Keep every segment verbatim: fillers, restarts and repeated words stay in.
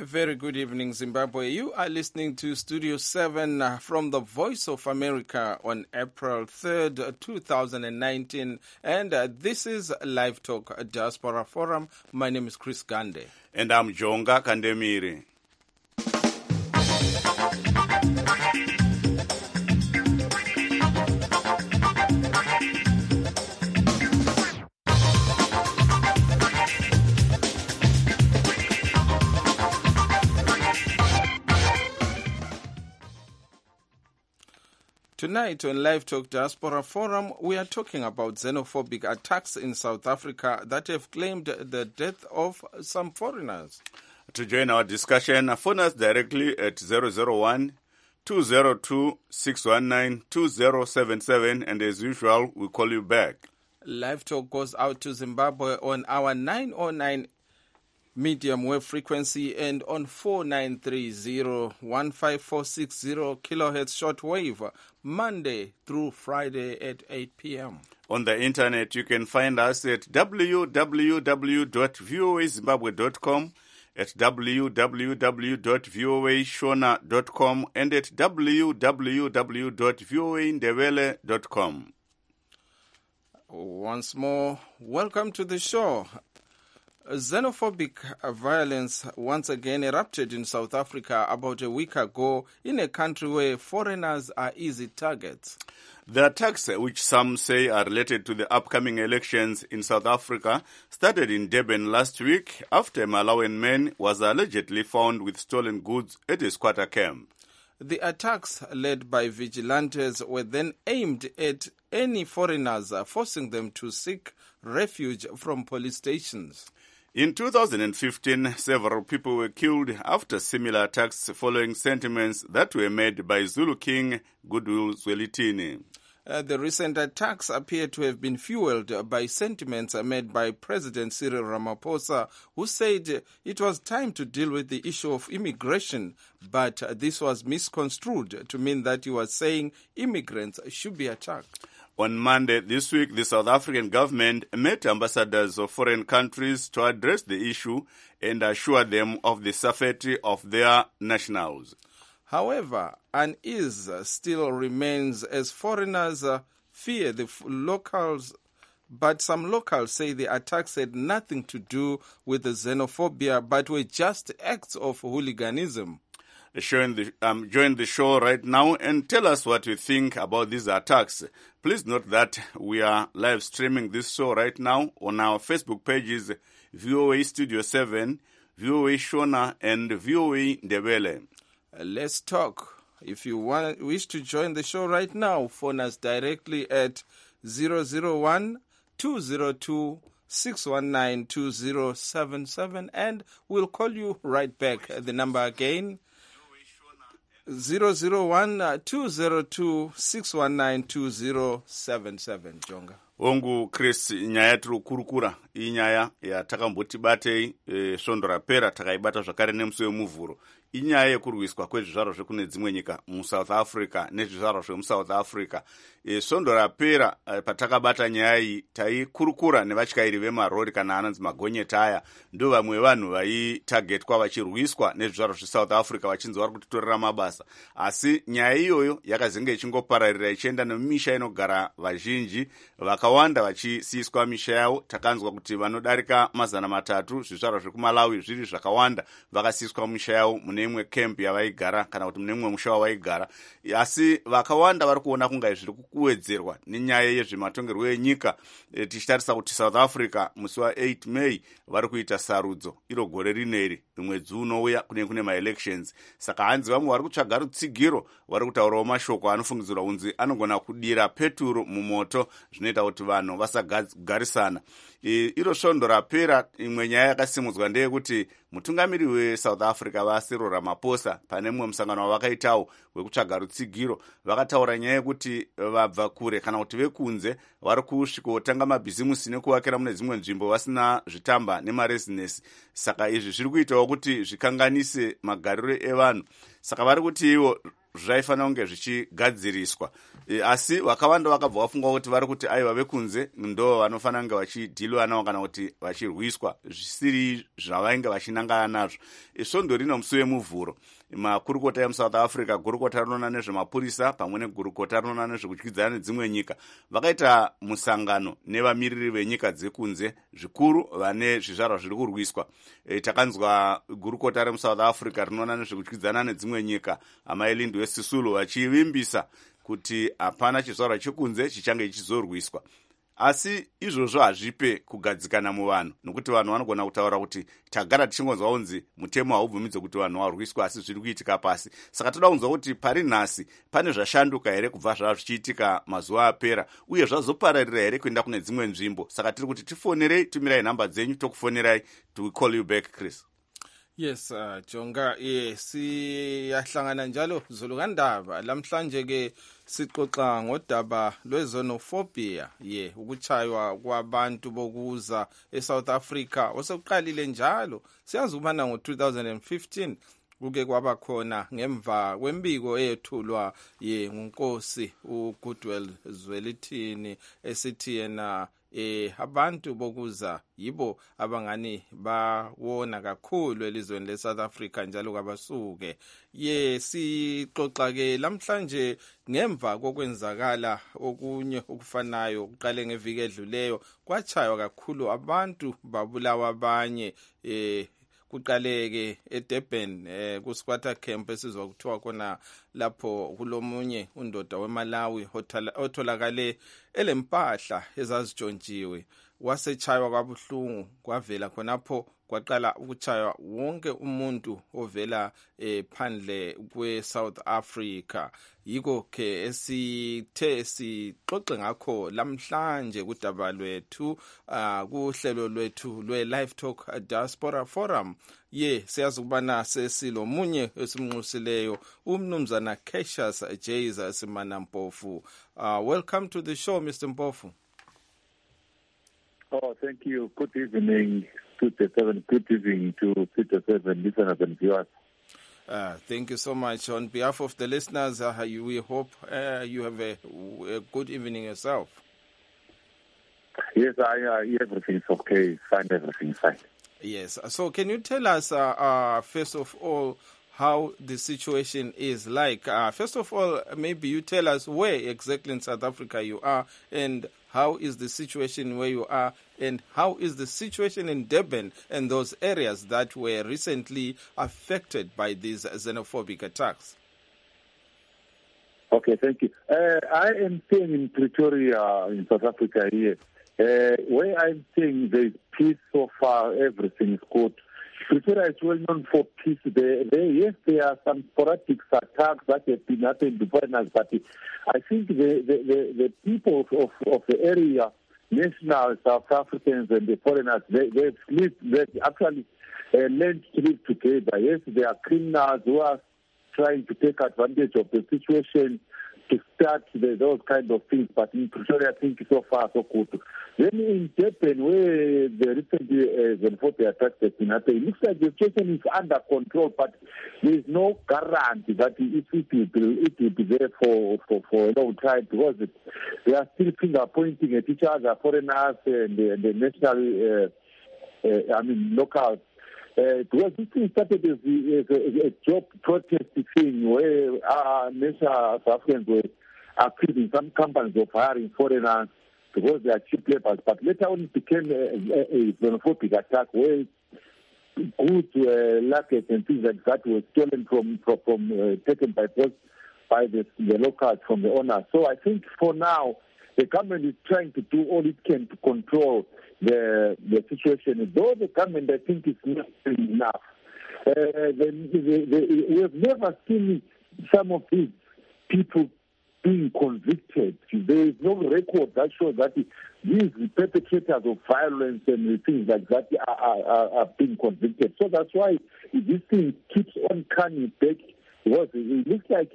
A very good evening, Zimbabwe. You are listening to Studio seven uh, from the Voice of America on April third, two thousand nineteen. And uh, this is Live Talk Diaspora Forum. My name is Chris Gande. And I'm Jonga Kandemiri. Tonight on Live Talk Diaspora Forum, we are talking about xenophobic attacks in South Africa that have claimed the death of some foreigners. To join our discussion, phone us directly at zero zero one, two zero two, six one nine, two zero seven seven, and as usual, we'll call you back. Live Talk goes out to Zimbabwe on our nine oh nine medium wave frequency and on four nine three zero, one five four six zero kilohertz shortwave, Monday through Friday at eight p.m. On the internet, you can find us at w w w dot voa zimbabwe dot com, at w w w dot voa shona dot com, and at w w w dot voa ndebele dot com. Once more, welcome to the show. Xenophobic violence once again erupted in South Africa about a week ago in a country where foreigners are easy targets. The attacks, which some say are related to the upcoming elections in South Africa, started in Durban last week after a Malawian man was allegedly found with stolen goods at a squatter camp. The attacks, led by vigilantes, were then aimed at any foreigners, forcing them to seek refuge from police stations. In two thousand fifteen, several people were killed after similar attacks following sentiments that were made by Zulu King Goodwill Zwelithini. Uh, the recent attacks appear to have been fueled by sentiments made by President Cyril Ramaphosa, who said it was time to deal with the issue of immigration, but this was misconstrued to mean that he was saying immigrants should be attacked. On Monday this week, the South African government met ambassadors of foreign countries to address the issue and assure them of the safety of their nationals. However, unease still remains as foreigners uh, fear the f- locals, but some locals say the attacks had nothing to do with the xenophobia, but were just acts of hooliganism. Join the, um, join the show right now and tell us what you think about these attacks. Please note that we are live streaming this show right now on our Facebook pages, V O A Studio seven, V O A Shona, and V O A Ndebele. Uh, let's talk. If you want, wish to join the show right now, phone us directly at zero zero one, two zero two, six one nine, two zero seven seven, and we'll call you right back. The number again, zero zero one, two zero two, six one nine, two zero seven seven. Jonga. Ongu Chris, nyaya tiri kurukura iyi nyaya yatakamboti batei e, svondo rapera takaibata zvakare nemusi wemuvhuro. Inyaya yekurwiswa kwezvizvarwa zvekune dzimwe nyika muSouth Africa nezvizvarwa zvemuSouth Africa. E, svondo rapera e, patakabata nyaya iyi taikurukura nevatyairi vemarori kana anonzi magonyeta aya, ndo vamwe vanhu vaitargetwa vachirwiswa nezvizvarwa zveSouth Africa vachinzi vari kutitorera mabasa. Asi nyaya iyoyo yakazenge ichingopararira ichienda nemisha inogara vazhinji vakawanda vachisiyiswa misha yavo. Takanzwa kuti vanodarika mazana matatu zvizvarwa zvekumalawi zviri zvakawanda vakasiyiswa misha yavo mune imwe camp yavaigara kana kuti mune imwe musha wavaigara. Asi vakawanda vari kuona kunga zviri kuwedzerwa nenyaya yezvematongerwo enyika. E, tichitarisa kuti South Africa musi wa8 May vari kuita sarudzo iro gore rineri mwedzi unouya kune kune maelections. Saka hanzi vamwe vari kutsvaga rutsigiro vari kutaurawo mashoko anofungidzirwa kunzi anogona kudira peturu mumoto zvinoita kuti vanhu vasagarisana. E, iro svondo rapera. Imwe nyaya yakasimudzwa ndeyekuti mutungamiri weSouth Africa vaCyril Ramaphosa pane mumwe musangano wavakaitawo wekutsvaga rutsigiro vakataura nyaya yekuti vabva kure kana kuti vekunze vari kusvikotanga mabhizimusi nekuvakira mune dzimwe nzvimbo vasina zvitamba nemarezinesi. Saka izvi zviri kuitawo kuti zvikanganise magariro evanhu. Saka vari kuti ivo zvaifanira kunge zvichigadziriswa. E, asi vakawanda vakabva vafunga kuti vari kuti aiva vekunze ndo vanofanira kunge vachidhiliwa navo kana kuti vachirwiswa zvisiri zvavainge vachinangana nazvo. E, svondo rino musi wemuvhuro makurukota emusouth africa, gurukota rinoona nezvemapurisa pamwe negurukota rinoona nezvekudyidzana nedzimwe nyika vakaita musangano nevamiriri venyika dzekunze zvikuru vane zvizvarwa zviri kurwiswa. E, takanzwa gurukota remusouth africa rinoona nezvekudyidzana nedzimwe nyika amai Lindiwe Sisulu vachivimbisa kuti hapana chizvarwa chekunze chichange chichizorwiswa. Asi izvozvo hazvipe kugadzikana muvanhu, nokuti vanhu vanogona kutaura kuti tagara tichingonzwa kunzi mutemo haubvumidze kuti vanhu varwiswa, asi zviri kuitika pasi. Saka toda kunzwa kuti pari nhasi pane zvashanduka here kubva zvava zvichiitika mazuva apera, uye zvazopararira here kuenda kune dzimwe nzvimbo. Saka tiri kuti tifonerei, tumirai nhamba dzenyu tokufonerai. To call you back, Chris. Yes, uh, Jonga, yes, siyahlangana njalo Zulukandaba. Lamhlanje ke sixoxa ngodaba lwezonofobia, ye, ukuchaywa kwabantu bokuza eSouth Africa. Osekuqalile njalo. Siyazi ukubana ngo two thousand fifteen kuke kwaba khona ngemva kwembiko eyethulwa ye nguNkosi uGoodwill Zwelithini esithi yena eh abantu bokuza yibo abangani bawona kakhulu elizweni leSouth Africa njalo kabasuke. Ye sixoxa ke lamhlanje ngemva kokwenzakala okunye okufanayo uqale ngeviki edluleyo kwachaywa kakhulu abantu babulawa abanye eh kuqaleke eDurban eh kuSquatter camp esizwa kuthiwa khona lapho kulomunye undoda weMalawi otholakale elempahla ezazitshontshiwe wasechaywa kwabuhlungu kwavela khonapho kwaqala ukuchaywa wonke umuntu ovela ephandle kweSouth Africa. Yiko ke esithe sixoxe ngakho lamhlanje kudaba lwethu uh, kuhlelo lwethu lwe Live Talk Diaspora Forum. Ye siyazi ukubana sesilomunye esimnxusileyo umnumzana Cassius Jayza Simana Mpofu. Uh, welcome to the show, Mister Mpofu. Oh, thank you. Good evening, Twitter seven. Good evening to Twitter seven listeners and viewers. Uh, thank you so much. On behalf of the listeners, uh, you, we hope uh, you have a, a good evening yourself. Yes, I, uh, everything's okay. Fine, everything's fine. Yes. So can you tell us, uh, uh, first of all, how the situation is like? Uh, first of all, maybe you tell us where exactly in South Africa you are, and how is the situation where you are, and how is the situation in Durban and those areas that were recently affected by these xenophobic attacks? Okay, thank you. Uh, I am staying in Pretoria, in South Africa here. Uh, where I'm staying, there is peace so far, everything is good. Pretoria is well known for peace. There, there, yes, there are some sporadic attacks that have been happening before us, but I think the, the, the, the people of, of the area, national South Africans and the foreigners, they, they've lived, they've actually uh, learned to live together. Yes, there are criminals who are trying to take advantage of the situation to start the, those kind of things, but in Pretoria, I think so far so good. Then in Durban, where the recent uh, xenophobia attacks have been happening, it looks like the situation is under control, but there is no guarantee that it will be, it will be there for, for, for a long time, because it, they are still finger pointing at each other, foreigners and the, the national, uh, uh, I mean, locals. Uh, because this thing started as a, as a, a job protest thing where our national South Africans were accusing some companies of hiring foreigners because they are cheap laborers. But later on it became a, a, a xenophobic attack where goods, uh, luggage and things like that were stolen from, from, from uh, taken by force by the, the locals, from the owners. So I think for now, the government is trying to do all it can to control the the situation. Though the government, I think, is not enough. Uh, the, the, the, we have never seen some of these people being convicted. There is no record that shows that these perpetrators of violence and things like that are, are, are being convicted. So that's why this thing keeps on coming back, because it looks like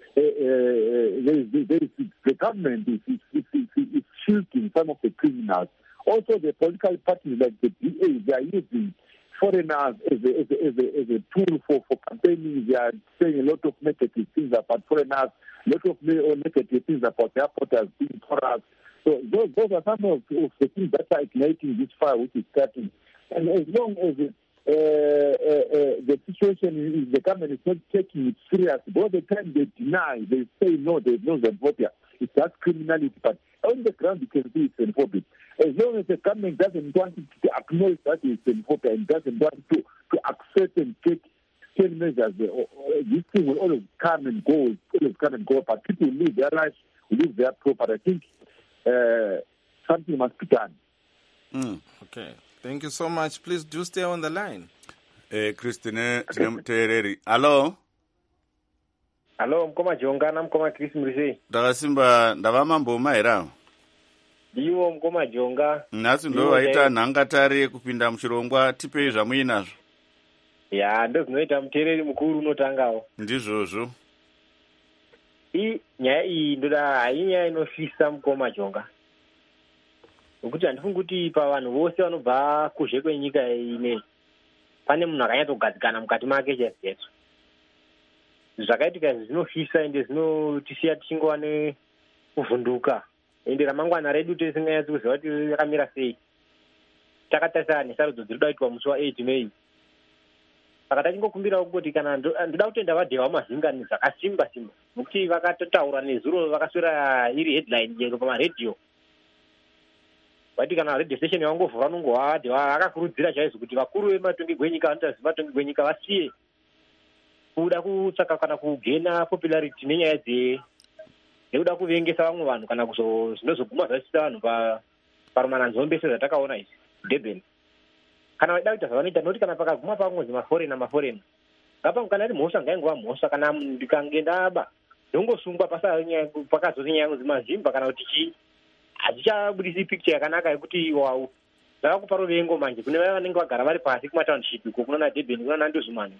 uh, uh, there is, there is, the government is, is, is, is, is shielding some of the criminals. Also, the political parties like the D A, they are using foreigners as a, as a, as a, as a tool for, for campaigning. They are saying a lot of negative things about foreigners, a lot of negative things about the airport being porous. So those, those are some of, of the things that are igniting this fire which is starting. And as long as it, uh, uh, uh, the situation is the government is not taking it serious, all the time they deny, they say no, there's no xenophobia. It's just criminality, but on the ground you can see it's xenophobic. As long as the government doesn't want to acknowledge that it's xenophobia and doesn't want to, to accept and take ten measures, uh, this thing will always come and go, always come and go, but people live their lives, live their property. I think uh, something must be done. Mm. Okay. Thank you so much. Please do stay on the line. Eh, Christine, Tereri. Hello? Hello, mkoma Jonga, mkoma Chris Mrise. Ndakasimba ndavamambo maira. Ndiwo mkoma Jonga. Nhasi ndo waita nhangatare kupinda muchirongwa, tipei zvamuinazvo. Ya, ndo zvinoita mutereri mukuru unotangawo. Ndizvozvo. I nyaya iyi ndoda hai nyaya inofisa mkoma Jonga. Nokuti handifungi kuti pavanhu vose vanobva kuzhe kwenyika ine pane munhu akanyatogadzikana mukati make chaizvo. Zvakaitika izvi zvinofisa ende zvinotisiya tichingova nekuvhunduka. Ende ramangwana redu tisinganyatsi kuziva kuti rakamira sei. Takatarisana nesarudzo dziri kuda kuitwa musi wa8 Mei. Saka tachingokumbirawo kuti kana ndoda kutenda vadhewa mazingani zvakasimba simba. Nokuti vakatotaura nezuro vakaswera iri headline jero pamaredhiyo. Vati kana radio station yavangovhura nongova vadhewa akakurudzira chaizvo kuti vakuru vematongi gwenyika vanotaziva matongi gwenyika vasiye kuda kutsvaka kana kugena popularity nenyaya dze nekuda kuvengesa vamwe vanhu kana zvinozoguma zvachisa vanhu parumana nzombe sezvatakaona izvi Durban. Kana vaida kuita zvavanoita nokuti kana pakaguma pamwe maforena maforena ngapa kana iri mhosva ngaingova mhosva kana ndikange ndaba ndongosungwa pakazoti nyaya dzimazimba kana kuti chii hazichabudisi picture yakanaka yekuti wau zvakakupa rovengo manje kune vaya vanenge vagara vari pasi kumatownship uko kunona Durban kunona Ndozumani.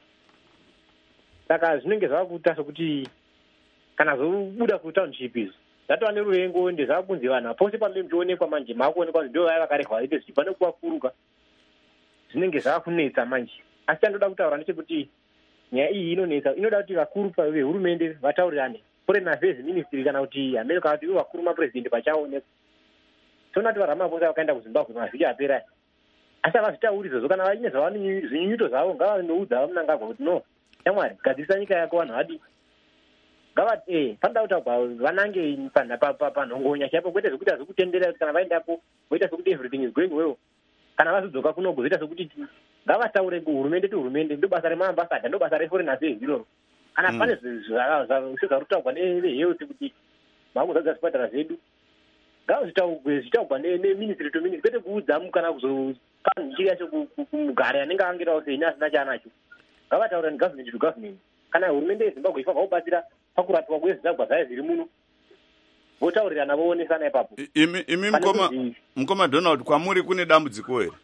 Saka zvinenge zvavakuita sokuti kana zobuda kutownship izvi zvatova neruvengo ende zvavakunzi vanhu pose panenge muchionekwa manje maakuonekwa kuti ndo vaya vakarehwa vaite zvichipa nekuvakuruka zvinenge zvavakunetsa manje. Asi chandoda kutaura ndechekuti nyaya iyi inonetsa, inoda kuti vakuru vehurumende vataurirane, foreign affairs ministry kana kuti America kuti vakuru mapresident pachaoneka. Tona kuti vaRamaphosa vakaenda kuZimbabwe mavhiki apera. Asi havazvitauri izvozvo kana vaine zvinyunyuto zvavo ngavanoudza vamunangagwa kuti no, shamwari gadzirisa nyika yako vanhu vadi. Ngavati eh panoda kutaurwa vanange panhongonya chaipo kwete zvokuita zvokutendera kana vaendapo voita sokuti everything is going well. Kana vazodzoka kuno kuzoita sokuti ngavataure kuhurumende tuhurumende ndo basa remaambasada ndo basa reforeign affairs iroro. Kana pane zvarutaurwa nehealth kuti vakuzadza zvipatara zvedu ngavazvitaurwa neministry to ministry kwete kuudza kana kuzopa nhiki yacho kumugari anenge angirawo sei neasina chaanacho. Ngavataura negovernment to government. Kana hurumende yeZimbabwe ifanira kubatsira pakurapwa kwezvidhakwa zvayo zviri muno votaurirana voonesana ipapo. Imi imi mkoma mkoma Donald kwamuri kune dambudziko here?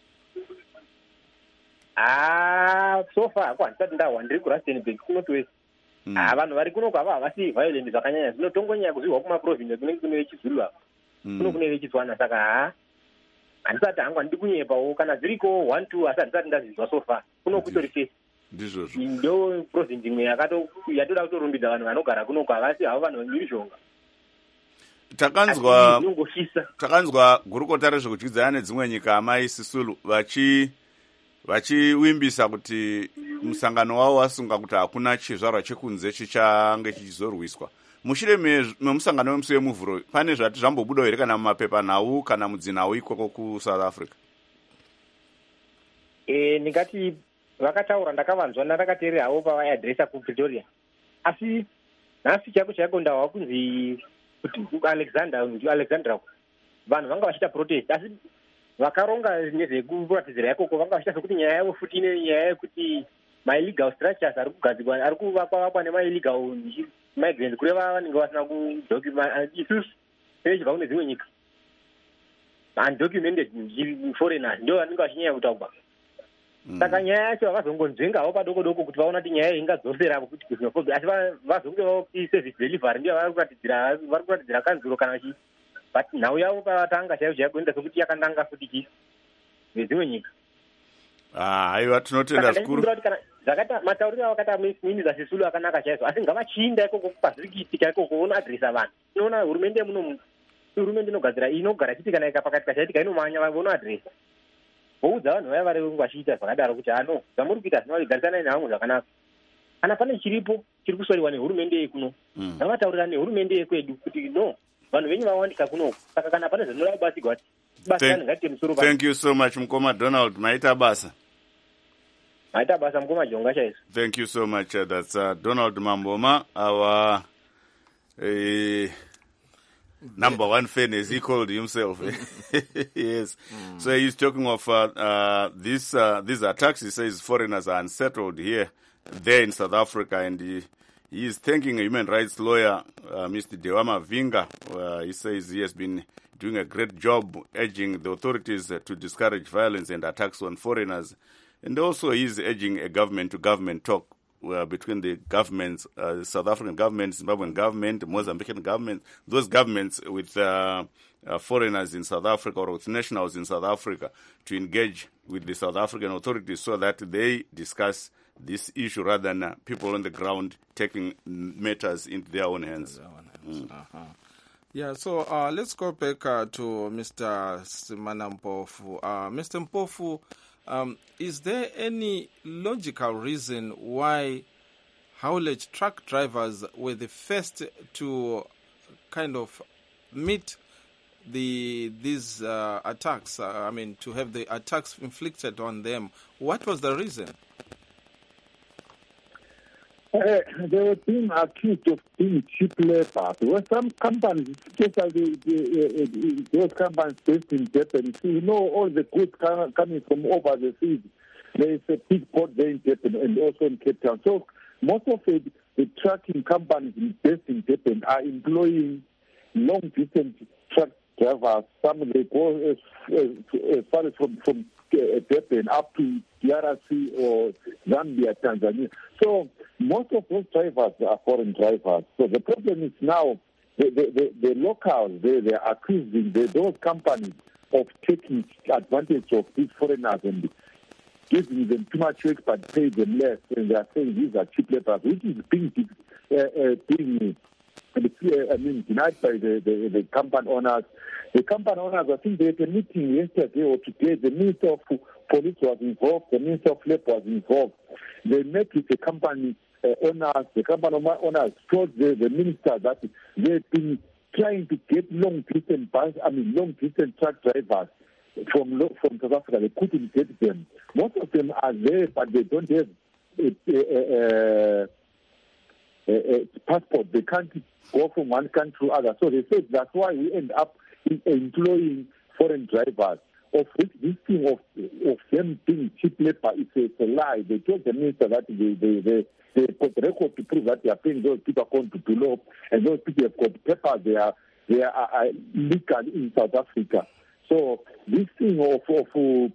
Ah, so far kwa ndisati ndawa ndiri kuRustenburg kunotowesa. Ah, vanhu vari kuno kwava havasi violent zvakanyanya zvinotongonyanya kuzviwa kumaprovince kunenge kune vechizulu apa. Kuno kune vechitswana saka ha handisati hangwa ndiri kunyepawo kana zviriko one two asi handisati ndazvizwa so far. Kuno kutori fesi. Ndizvozvo. Ndo province imwe yakato yatoda kutorumbidza vanhu vanogara kuno kwavasi havo vanhu vemhirizhonga. Takanzwa takanzwa gurukota rezvekudyidzana nedzimwe nyika amai Sisulu vachi vachiwimbisa kuti musangano wavo wasunga kuti hakuna chizvarwa chekunze chichange chichizorwiswa. Mushure memusangano wemusi wemuvhuro pane zvati zvambobuda here kana mumapepa nhau kana mudzinhau ikoko kuSouth Africa? Eh ndingati vakataura ndakavanzwa ndakateerera havo pavaiadresa kuPretoria. Asi nhasi chako chako ndawa kunzi kuti Alexander Alexandra vanhu vanga vachita protest asi vakaronga nezvekuratidzira ikoko vanga vachita sokuti nyaya yavo futi ine nyaya yekuti ma-illegal structures ari kugadzirwa ari kuvakwa vakwa nema-illegal migrants kureva vanenge vasina kudocumenta isusu sevechibva kune dzimwe nyika undocumented foreigners ndo vanenge vachinyanya kutaurwa saka nyaya yacho havazongonzvengawo padoko doko kuti vaona kuti nyaya ingadzosera kuti xenophobia, asi vazonge vauti service delivery ndiyo vari kuratidzira vari kuratidzira kanzuro kana chii, but nhau yavo pavatanga chaivo chaivo kuenda sokuti yakandanga futi chii vezimwe nyika. Haiwa, tinotenda zvikuru. Zvakaita matauriro avakaita Minista Sisulu akanaka chaizvo, asi ngavachinda ikoko pazvirikiitika ikoko vonoadresa vanhu. Tinoona hurumende muno, hurumende inogadzira inogara chiti kana ikapakatika chaitika inomanya vonoadresa. Voudza vanhu vaya vari vachiita zvakadaro kuti ano zvamuri kuita zvinogarisana nehamwe zvakanaka. Kana pane chiripo chiri kusoriwa nehurumende yekuno, ngavataurira nehurumende yekwedu kuti no, vanhu venyu vawandika kunoko. Saka kana pane zvinoda kubatsirwa basa ngatiite musoro. Thank you so much Mukoma Donald, maita basa. Thank you so much. Uh, that's uh, Donald Mamboma, our uh, number one fan, as he called himself. Yes. Mm. So he's talking of uh, uh, this, uh, these attacks. He says foreigners are unsettled here, there in South Africa, and he, he is thanking a human rights lawyer, uh, Mister Dewama Vinga. Uh, he says he has been doing a great job urging the authorities uh, to discourage violence and attacks on foreigners. And also he's urging a government-to-government talk uh, between the governments, uh, South African government, Zimbabwean government, Mozambican government, those governments with uh, uh, foreigners in South Africa or with nationals in South Africa to engage with the South African authorities so that they discuss this issue rather than uh, people on the ground taking matters into their own hands. Their own hands. Mm. Uh-huh. Yeah, so uh, let's go back uh, to Mister Simana Mpofu. Uh, Mister Mpofu, Um, is there any logical reason why haulage truck drivers were the first to kind of meet the these uh, attacks? Uh, I mean, to have the attacks inflicted on them. What was the reason? Uh, they were being accused of being cheap labor. There were some companies, especially the, uh, uh, those companies based in Durban. You know, all the goods coming from over the seas. There is a big port there in Durban and also in Cape Town. So most of the, the trucking companies based in Durban are employing long-distance truck drivers. Some they go as, as, as far as from, from uh, Durban up to D R C or Zambia, Tanzania. So most of those drivers are foreign drivers. So the problem is now the, the, the, the locals, they, they are accusing the, those companies of taking advantage of these foreigners and giving them too much work but pay them less. And they are saying these are cheap laborers, which is being, uh, uh, being uh, I mean, denied by the, the, the company owners. The company owners, I think they had a meeting yesterday or today. The Minister of Police was involved. The Minister of Labour was involved. They met with the company uh, owners. The company owners told the, the minister that they've been trying to get long-distance bus, I mean, long-distance truck drivers from from South Africa. They couldn't get them. Most of them are there, but they don't have a, a, a, a, a passport. They can't go from one country to other. So they said that's why we end up employing foreign drivers. Of which this thing of of them being cheap labor is a, a lie. They told the minister that they they they, they got record to prove that they are paying those people according to the law, and those people have got papers. They are they are, are legal in South Africa. So this thing of of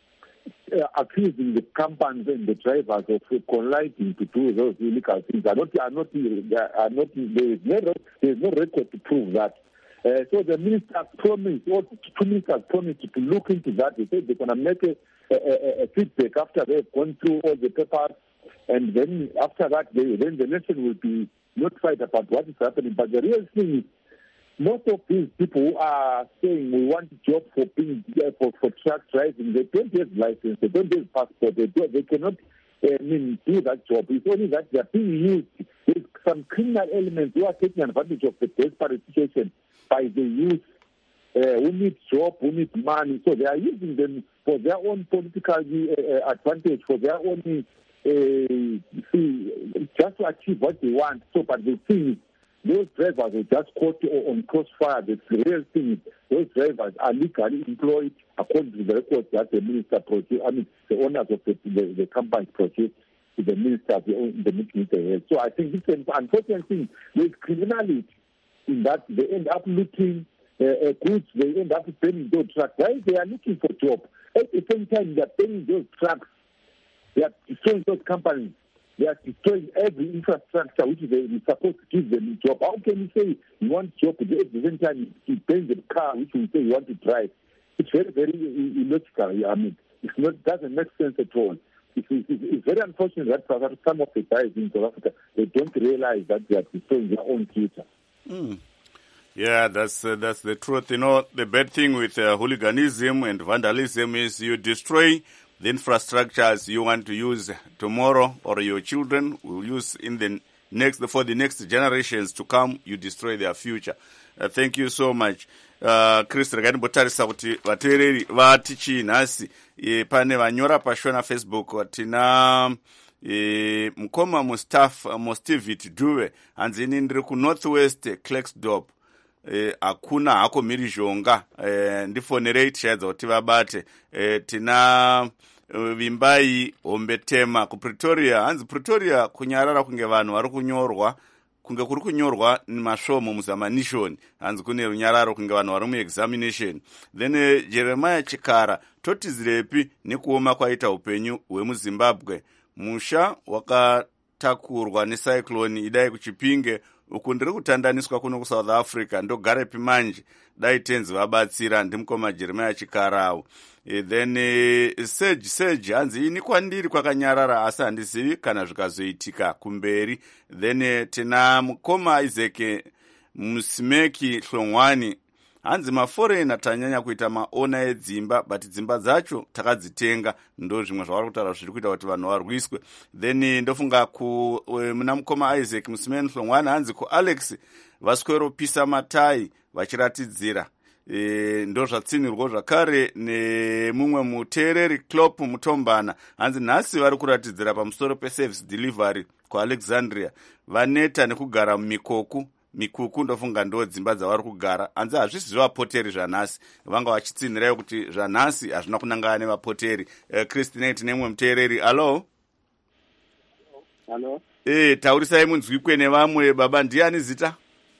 uh, accusing the companies and the drivers of uh, colliding to do those illegal things are not are not are not there is no there is no record to prove that. Uh, so the minister promised, or two ministers promised to look into that. They said they're going to make a, a, a feedback after they've gone through all the papers, and then after that, they, then the nation will be notified about what is happening. But the real thing is, most of these people who are saying we want a job for being for, for truck driving, they don't have license, they don't have passport, they do, they cannot uh, I mean, do that job. It's only that they are being used. There's some criminal elements who are taking advantage of the desperate situation by the youth uh, who need job, who need money. So they are using them for their own political uh, advantage, for their own, uh, see, just to achieve what they want. So, but the thing is, those drivers are just caught on crossfire. The real thing is, those drivers are legally employed according to the records that the minister produced, I mean, the owners of the, the, the company produced to the minister, the, the meeting. So I think this is an unfortunate thing. There's criminality in that they end up looking uh, uh, goods, they end up paying those trucks. Why they are looking for job? At the same time, they are paying those trucks They are destroying those companies. They are destroying every infrastructure which they are supposed to give them a job. How can you say you want a job, but at the same time you bring the car which you say you want to drive? It's very, very illogical. I mean, it not, doesn't make sense at all. It's, it's, it's very unfortunate that some of the guys in South Africa, they don't realize that they are destroying their own future. Mm. Yeah, that's uh, that's the truth. You know, the bad thing with uh, hooliganism and vandalism is you destroy the infrastructures you want to use tomorrow, or your children will use in the next for the next generations to come. You destroy their future. Uh, thank you so much. Uh, Chris, rakandimbotarisa kuti vateereri vati chii nhasi e, pane vanyora pashona Facebook tina e, mukoma mustaff mustivit duve hanzi ini ndiri ku northwest Klerksdorp. Eh, hakuna hako mhirizhonga eh, ndifonerei tichaedza kuti vabate eh, tina uh, vimbai hombe tema kupretoria. Hanzi Pretoria kunyarara kunge vanhu vari kunyorwa kunge kuri kunyorwa masvomo muzamanishoni. Hanzi kune runyararo kunge vanhu vari muexamination. Then uh, Jeremiah Chikara totizirepi nekuoma kwaita upenyu hwemuzimbabwe. Musha wakatakurwa necyclone idai kuchipinge uku ndiri kutandaniswa kuno kuSouth Africa ndogarepi manje dai tenzi vabatsira ndimukoma Jeremiah Chikarawo. E, then uh, Sage Sage hanzi ini kwandiri kwakanyarara asi handizivi kana zvikazoitika kumberi. Then uh, tina mukoma Isaac Musimeki Hlongwani hanzi maforeigner tanyanya kuita maona edzimba but dzimba dzacho takadzitenga, ndo zvimwe zvavari kutaura zviri kuita kuti vanhu varwiswe. Then ndofunga ku muna mukoma Isaac Musimeki Hlongwani hanzi ku Alex vaswero pisa matai vachiratidzira. E, ndo zvatsinirwa zvakare nemumwe muteereri Klopp Mutombana hanzi nhasi vari kuratidzira pamusoro peservice delivery kuAlexandria vaneta nekugara mumikoku mikuku. Ndofunga ndo dzimba dzavari kugara. Hanzi hazvisi zvevapoteri zvanhasi, vanga vachitsinirayo kuti zvanhasi hazvina kunangana nevapoteri. uh, Christine tinemwe muteereri. Alo. Alo. Eh, taurisai munzwikwe nevamwe. Baba ndiani zita?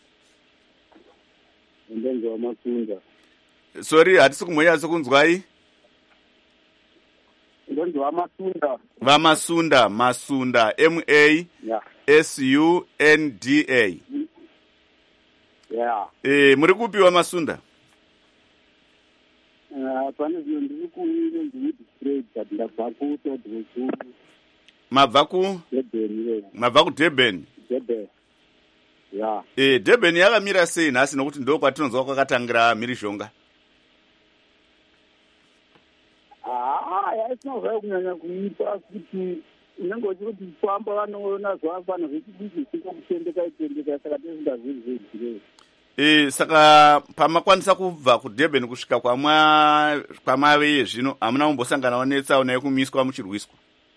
Ndenzo wamasunda. Sorry, hatisi kumhonyatso kunzwai. Ndenzo wamasunda. Vamasunda, Masunda, M A S U N D A. Yeah. Eh, muri kupi Wamasunda? Uh, pane zvino ndiri kuine ndiri distress but ndabva kutodrosu. Mabva ku? Durban. Mabva ku Durban. Durban. Yeah. Eh, Durban yakamira sei nhasi nokuti ndo kwatinonzwa kwakatangira mhirizhonga? Ah, yaisinoziva kunyanya kuipa kuti unenge uchikuti kufamba vanoona zvavafana zvechidiki zvisingakutendeka itendeka saka tisingazivi zvedirei. Eh, saka pamakwanisa kubva kuDurban kusvika kwamwa kwamave zvino hamuna kumbosangana netsaona naye kumiswa muchirwiswa?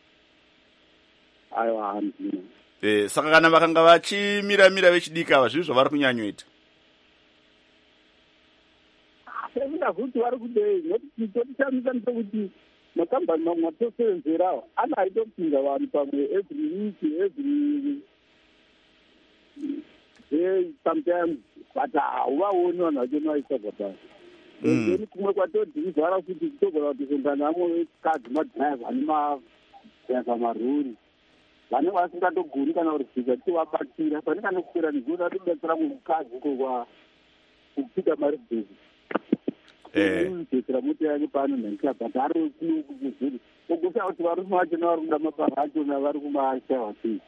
Aiwa handina. Eh, saka kana vakanga vachimira mira vechidiki ava zvizvo vari kunyanyoita. Sekuda kuti vari kudei nokuti totishamisa kuti makambani mamwe atosevenzerawo anaitopinda vanhu pamwe every week every day sometimes but hauvaoni vanhu vachonovaisa pabasa. Then kumwe kwatodhivhara kuti kutogona kutosongana amwe vekadzi madhiraivha ane madhiraivha marori vanenge vasingatogoni kana kurisvika tivabatira pane kana kupera negoni atodetsera mumukadzi uko kupika mari bhezi kudetsera moto yake paanonhanikira but ari kuzviri ogosa kuti varume vachona vari kuda mabasa achona vari kumashaiwa sei.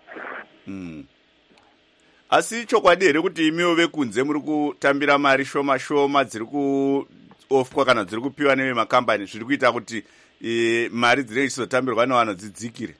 Asi chokwadi here kuti imiwo vekunze muri kutambira mari shoma shoma dziri kuofwa kana dziri kupiwa nevemakambani zviri kuita kuti e, mari dzinenge dzichizotambirwa nevanhu dzidzikire?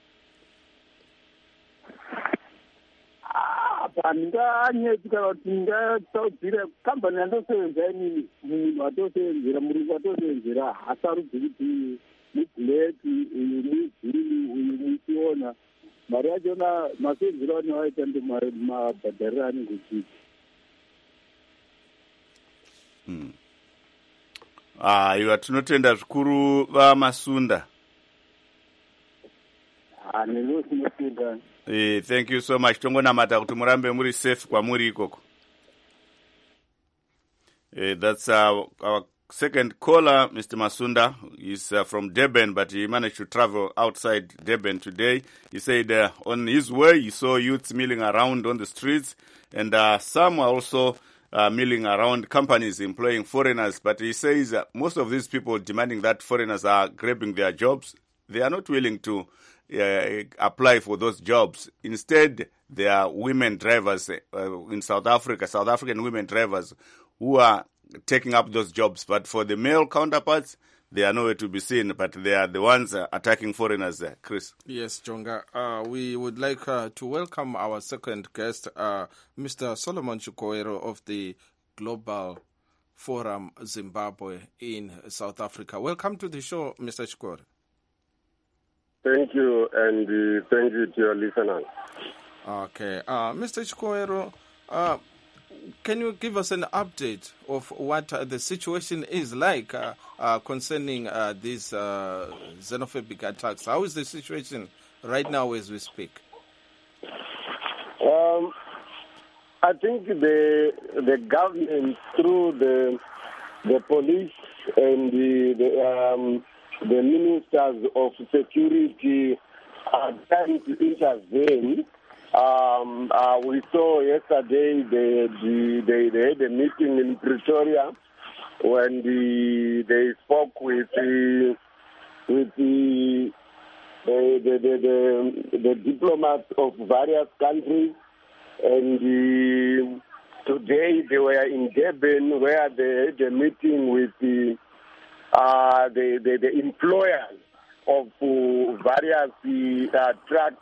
handinganyetsi kana kuti ndingataudzira kambani yandosevenza inini munhu atosevenzera murungu atosevenzera hasarudzi kuti mublack uyu muzulu uyu musiona mari yachona masevenzero anewaita ndemabhadhariro anenge uchiti. Aiwa, tinotenda zvikuru vaMasunda. Ah, nelo sinotenda. Eh, thank you so much. Tongonamata kuti murambe muri safe kwamuri ikoko. Eh, that's our, our second caller, Mister Masunda, is uh, from Durban, but he managed to travel outside Durban today. He said uh, on his way, he saw youths milling around on the streets, and uh, some are also uh, milling around companies employing foreigners. But he says uh, most of these people demanding that foreigners are grabbing their jobs, they are not willing to uh, apply for those jobs. Instead, there are women drivers uh, in South Africa, South African women drivers who are taking up those jobs. But for the male counterparts, they are nowhere to be seen, but they are the ones uh, attacking foreigners there. Chris. Yes, Jonga. Uh, we would like uh, to welcome our second guest, uh, Mister Solomon Chikoero of the Global Forum Zimbabwe in South Africa. Welcome to the show, Mister Chikoero. Thank you, and uh, thank you to your listeners. Okay. Uh, Mister Chikoero, uh, can you give us an update of what uh, the situation is like uh, uh, concerning uh, these uh, xenophobic attacks? How is the situation right now as we speak? Um, I think the the government, through the the police and the the, um, the ministers of security, are trying to intervene. Um, uh, we saw yesterday they, they, they had a meeting in Pretoria when the, they spoke with the with the the, the, the, the, the diplomats of various countries, and the, today they were in Durban where they had a meeting with the uh, the, the, the employers of uh, various uh, truck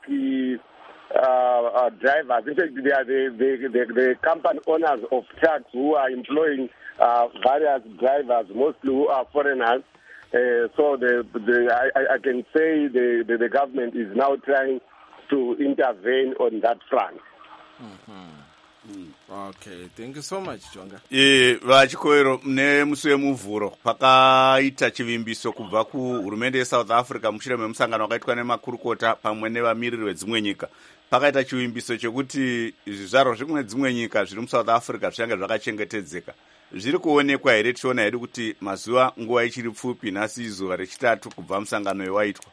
Uh, uh, drivers. In fact, they are the, the, the, the company owners of trucks who are employing uh, various drivers, mostly who are foreigners. Uh, so the, the, I, I can say the, the, the government is now trying to intervene on that front. Mm-hmm. Mm. Okay, thank you so much, Jonga. Eh, vachikoero mune musi wemuvhuro pakaita chivimbiso kubva kuhurumende yeSouth Africa mushure memusangano wakaitwa nemakurukota pamwe nevamiriri vedzimwe nyika. Pakaita chivimbiso chekuti zvizvarwa zvekune dzimwe nyika zviri muSouth Africa zvichange zvakachengetedzeka. Zviri kuonekwa here tichiona hedu kuti mazuva nguva ichiri pfupi nhasi izuva rechitatu kubva musangano waitwa?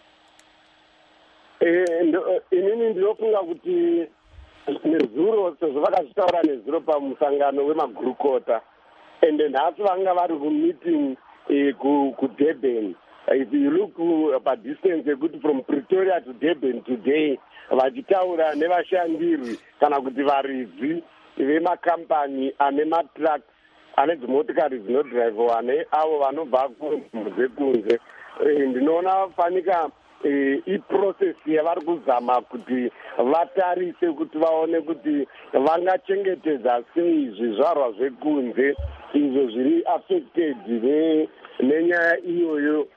Eh, inini ndinofunga kuti nezuro sezvo vakazvitaura nezuro pamusangano wemagurukota, ende nhasi vanga vari kumeeting eh, kuDurban. If you look uh, pa distance yekuti from Pretoria to Durban today, vachitaura nevashandiri kana kuti varidzi vemakampani ane matrucks ane dzimotikari dzinodhiraivhiwa neavo vanobva kunzvimbo dzekunze. Ndinoona fanika E, iprocess yavari kuzama kuti vatarise kuti vaone kuti vangachengetedza sei zvizvarwa zvekunze izvo zviri affected nenyaya iyoyo.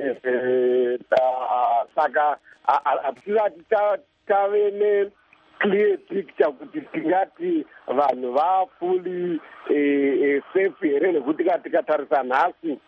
Saka hatisati tave neclear picture kuti tingati vanhu vafully safe here, nekuti tikatarisa nhasi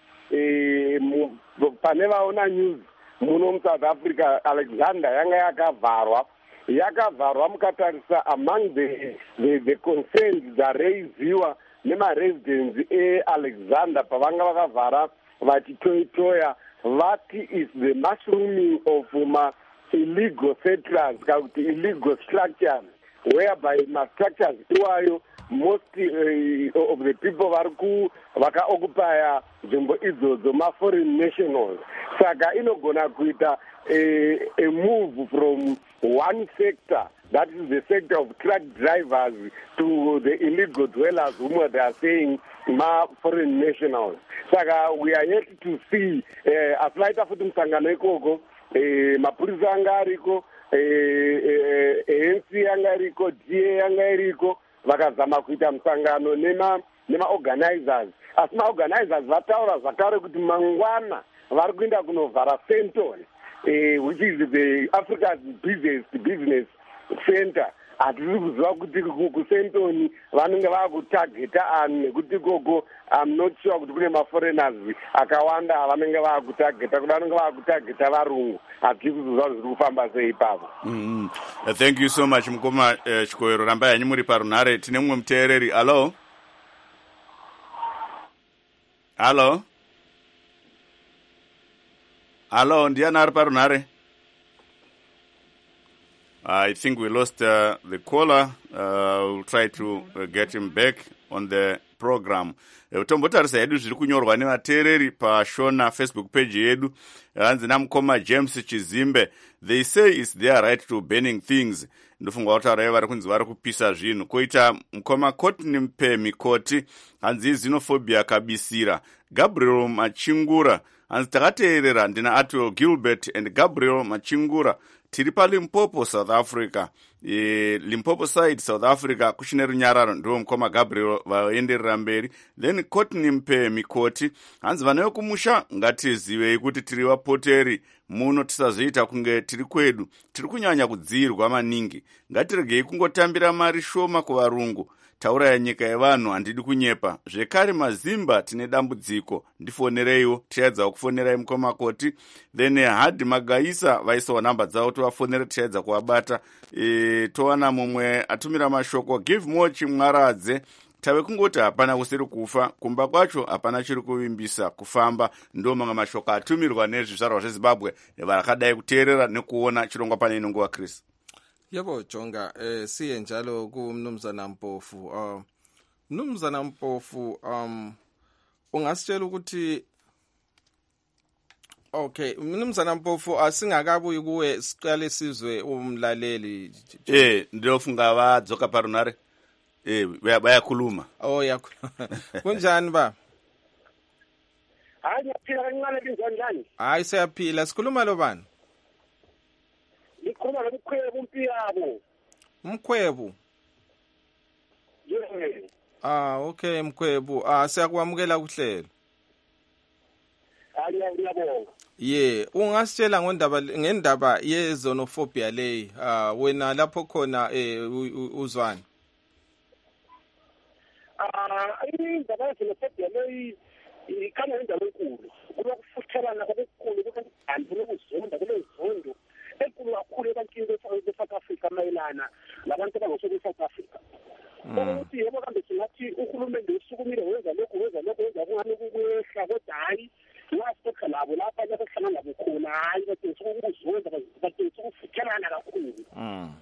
pane vaona news muno muSouth Africa, Alexander yanga yakavharwa yakavharwa mukatarisa among the, the, the concerns dzaraiziwa nemaresidents eAlexander pavanga vakavhara vachitoitoya vati is the mushrooming of ma illegal settlers kana kuti illegal structures whereby ma-structures iwayo most uh, of the people vari vakaoccupya nzvimbo idzodzo ma-foreign nationals. Saka inogona kuita a, a move from one sector, that is the sector of truck drivers, to the illegal dwellers whom they are saying ma foreign nationals. Saka we are yet to see asilaita futi musangano ikoko mapurisa anga ariko, A N C anga iriko, D A anga iriko, vakazama kuita musangano nema nema organizers. Asi ma organizers vataura zvakare kuti mangwana vari kuenda kunovhara Fenton, uh, which is the Africa's busiest business center. Hatisi kuziva kuti kuFenton vanenge vakutageta ani nekuti koko I'm not sure kuti kune maforeigners akawanda vanenge vakutageta kuti vanenge vakutageta varungu. Hatisi kuziva zviri kufamba sei ipapo. Mm -hmm. uh, thank you so much mukoma uh, Chikoero. Rambai hanyu muri parunhare. Tine mumwe muteereri. Hello. Hello. Hello, ndiani ari parunhare? I think we lost uh, the caller. Uh, we'll try to uh, get him back on the program. Utombotarisa yedu zviri kunyorwa nevateereri paShona Facebook page yedu. Hanzi namukoma James Chizimbe. They say it's their right to burning things. Ndofunga kuti vari vari kunzi vari kupisa zvinhu. Koita mukoma Courtney Mpe Mikoti. Hanzi xenophobia kabisira. Gabriel Machingura. Hanzi takateerera ndina Atwell Gilbert and Gabriel Machingura. Tiri pa Limpopo, South Africa. E, Limpopo side, South Africa, kushine runyararo, ndo mkoma Gabriel vaenderera mberi. Then Courtney Mpe Mikoti. Hanzi vanayo kumusha, ngati zive ikuti tiri wapoteri, muno tisazoita kunge tiri kwedu. Tiri kunyanya kudzirwa maningi. Ngati regei kungotambira mari shoma kuvarungu. Taura ya nyika yevanhu handidi kunyepa. Zvekare mazimba tine dambudziko. Ndifonereiwo, tichaedza kufonerai mukoma Koti. Then Hadi Magaisa vaisawo namba dzavo tovafonera tichaedza kuwabata. E, towana mumwe atumira mashoko Give More Chimwaradze. Tave kungoti hapana kusiri kufa, kumba kwacho hapana chiri kuvimbisa kufamba. Ndo manga mashoko atumirwa nezvizvarwa zveZimbabwe varakadai kuteerera nekuona chirongwa pane inonguva Chris. Yebo Jonga, eh siye njalo kuMnumzana Mpofu. Uh, Mnumzana Mpofu um ungasitshela ukuthi Okay, Mnumzana Mpofu asingakabuyi kuwe siqale sizwe umlaleli. Eh, ndofunga vadzoka parunhare. Eh, bayakhuluma. Oh yakhuluma. Kunjani ba? Hayi ngiyaphila kancane linjani? Hayi siyaphila, sikhuluma lo bani? Likhuluma lobukhwebu umpiyabo. Mkhwebu. Yebo. Ah, okay Mkhwebu. Ah siyakwamukela kuhlelo. Hayi ngiyabonga. Yeah, ungasitshela ngendaba ngendaba yezonophobia leyi. Ah wena lapho khona eh uzwani? Ah, indaba yezonophobia leyi ikhanya indaba enkulu. Kulokufuthelana okukhulu kukanti lokuzonda kulezondo enkulu kakhulu ebantwini be-South Africa mayelana labantu abangosuku e-South Africa. Ukuthi yebo kambe singathi uhulumende usukumile wenza lokho wenza lokho wenza kungani kukwehla kodwa hayi ngasitokha labo lapha basehlangana nabo khona hayi bathi ukuzonda bathi ukufuthelana kakhulu. Mm.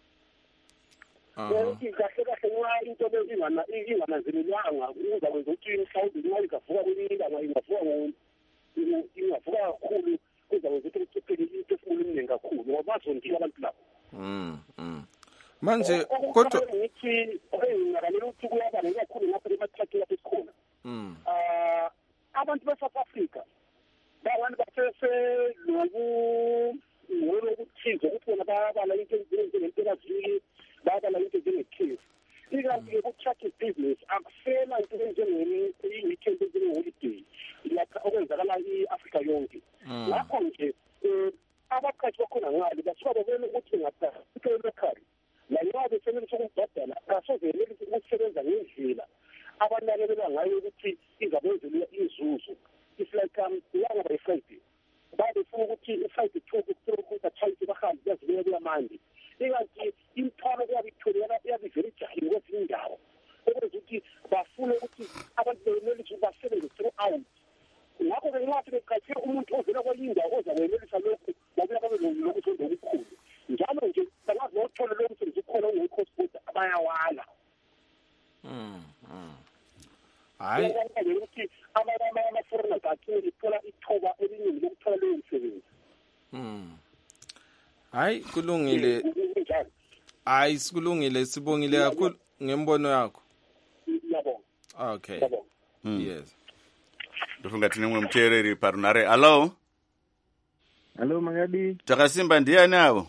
Ukuthi kahle kahle nxa into ingana ingananzelelwanga uzakwenza ukuthi mhlawumbe nxa ingavuka kwelilanga ingavuka ingavuka kakhulu uzakwenza ukuthi kuciphele imphefumulo eminingi kakhulu ngoba bazondile abantu labo. Mm, mm. Manje kodwa ngithi ngingakalela ukuthi kuyaba kakhulu lapho emathakeni lapho esikhona. Mm. Ah, abantu be-South Africa babantu basese loku ngolokuthize ukuthi bona babala into njengempelaziki babala into njengekhefu. Ikanti-ke ku-traffic business akusela into njengemi-weekend njengeholiday lapha okwenzakala i-Afrika yonke. Lapho nje abaqashi bakhona ngale basuka bebona ukuthi ngathailokhali la nxa besebenzisa ukubhadala asozelelisa ukusebenza ngendlela abanakekela ngayo ukuthi izabenzela inzuzo. It's like um yanga bayifrayidi babefuna ukuthi ifrayidi ithuke ukuthi athayithi bahambe bazibeke kuyamandi. Ikanti imithwalo kuyabitholela iyabivela ijahile kwezinye indawo okwenza ukuthi bafune ukuthi abantu benelise basebenze throughout. Ngakho-ke nxa sebeqashile umuntu ovela kwenye indawo ozakwenelisa lokhu babuya babe lokuzonda okukhulu njalo nje bangazi nothole lo msebenzi ukhona ongekho-sport bayawala. Hayi ukuthi ama-foreigners athile lithola ithuba eliningi lokuthola leyo msebenzi. Hayi kulungile. Hayi sikulungile, sibongile kakhulu ngembono yakho. Yabonga. Okay. Yes. Ndofunga tine mwe mteereri parunhare. Hello? Hello Mangadi. Takasimba ndiani avo?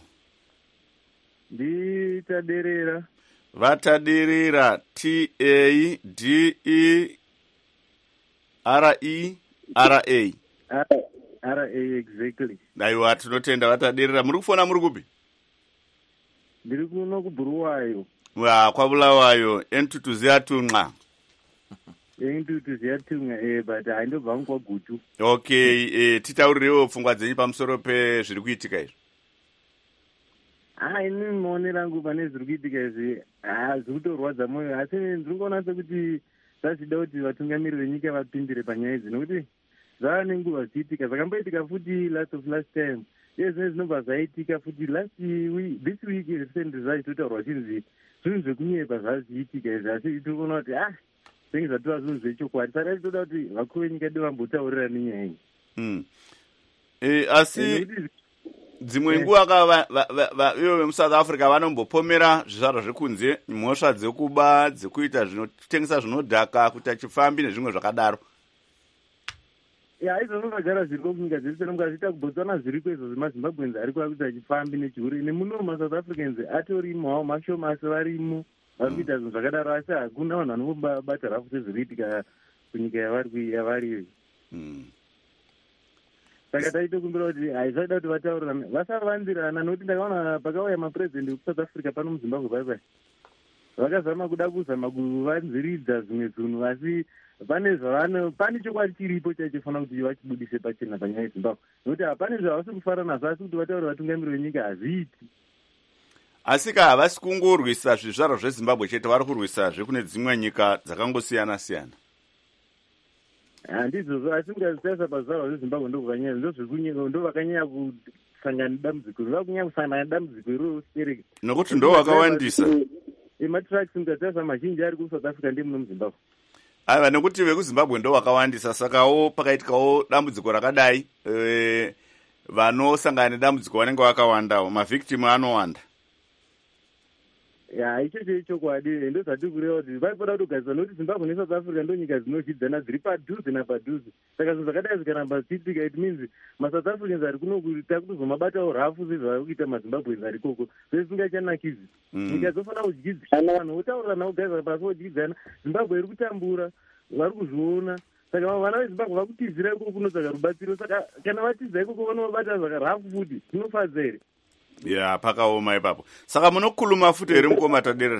Nditaderera. Vatadirira. T A D E R E R A. R A exactly. Aiwa tinotenda vatadirira. Muri kufona muri kupi? Ndiri kuno kuBhuluwayo. Wa kwaBulawayo entutu ziyatunqa. Entutu ziyatunqa eh but haindobva kwaGutu. Okay, eh titaurirewo pfungwa dzenyu pamusoro pezviri kuitika izvi. Ah, ini muone rangu pane zviri kuitika izvi hazvi kutorwadza mwoyo asi ndiri kuona sekuti zvachida kuti vatungamiriri venyika vapindire panyaya idzi nokuti zvava nenguva zvichiitika zvakamboitika futi last of last time iye zvine zvinobva zvaitika futi last week this week recently zvachitotaurwa chinzi zvinhu zvekunyepa zvava zvichiitika izvi asi tiri kuona kuti ah zvinge zvatova zvinhu zvechokwadi saka titoda kuti vakuru venyika do vambotaurira nenyaya iyi mm. e, asi dzimwe nguva ivo vemusouth africa vanombopomera zvizvarwa zvekunze mhosva dzekuba dzekuita zvinotengesa zvinodhaka kuti achifambi nezvimwe zvakadaro ya izvozvo zvagara zviri kunyika dzese nomuka zviita kubotswana zviri kwezvo zvemazimbabwenzi ari kuva kuti achifambi nechihuri nemuno masouth africans atorimowo mashoma asi varimo vari kuita zvinhu zvakadaro asi hakuna vanhu vanombobata rafu sezviriitika kunyika yavari saka taitokumbira kuti haisada kuti vataurirana vasavandirana nokuti ndakaona pakauya mapurezidendi wekusouth africa pano muzimbabwe paipai vakazama kuda kuzama kuvanziridza zvimwe zvinhu asi pane zvavano pane chokwadi chiripo chaichofanira kuti vachibudise pachena panyaya yezimbabwe nokuti hapane zvavasi kufara nazvo asi kuti vataura vatungamiri venyika hazviiti asi ka havasi kungorwisa zvizvarwa zvezimbabwe chete vari kurwisazve kune dzimwe nyika dzakangosiyana siyana handizvozvo asi mukazvitarisa pazvarwa zvezimbabwe ndokuvanyanya ndozvekunyika ndo vakanyanya kusangana nedambudziko riva kunyanya kusangana nedambudziko iroro sikereke nokuti ndo vakawandisa ematraks mukatarisa mazhinji ari kusouth africa ndiye muno muzimbabwe aiva nekuti vekuzimbabwe ndo vakawandisa sakawo pakaitikawo dambudziko rakadai e, vanosangana nedambudziko vanenge vakawandawo mavhictimu anowanda ya ichocho ichokwadi ndo zvati kureva kuti vaipoda kuti kugadzisa nokuti zimbabwe nesouth africa ndo nyika dzinozvidzana dziri padhuze napadhuze saka zvinhu zvakadai zvikaramba zvichiitika it means masouth africans ari kuno kuita kutozomabatawo rafu sezvavari kuita mazimbabwens ari koko zvezvisingachanakidzi nyika dzofanira kudyidzana vanhu votaurirana kugadzira pasi vodyidzana zimbabwe iri kutambura vari kuzviona saka vana vezimbabwe vakutizira ikoko kunotsvaga rubatsiro saka kana vatiza ikoko vanovabata zvakarafu futi zvinofadza here ya yeah, pakaoma ipapo saka munokuluma futi here mukoma taderera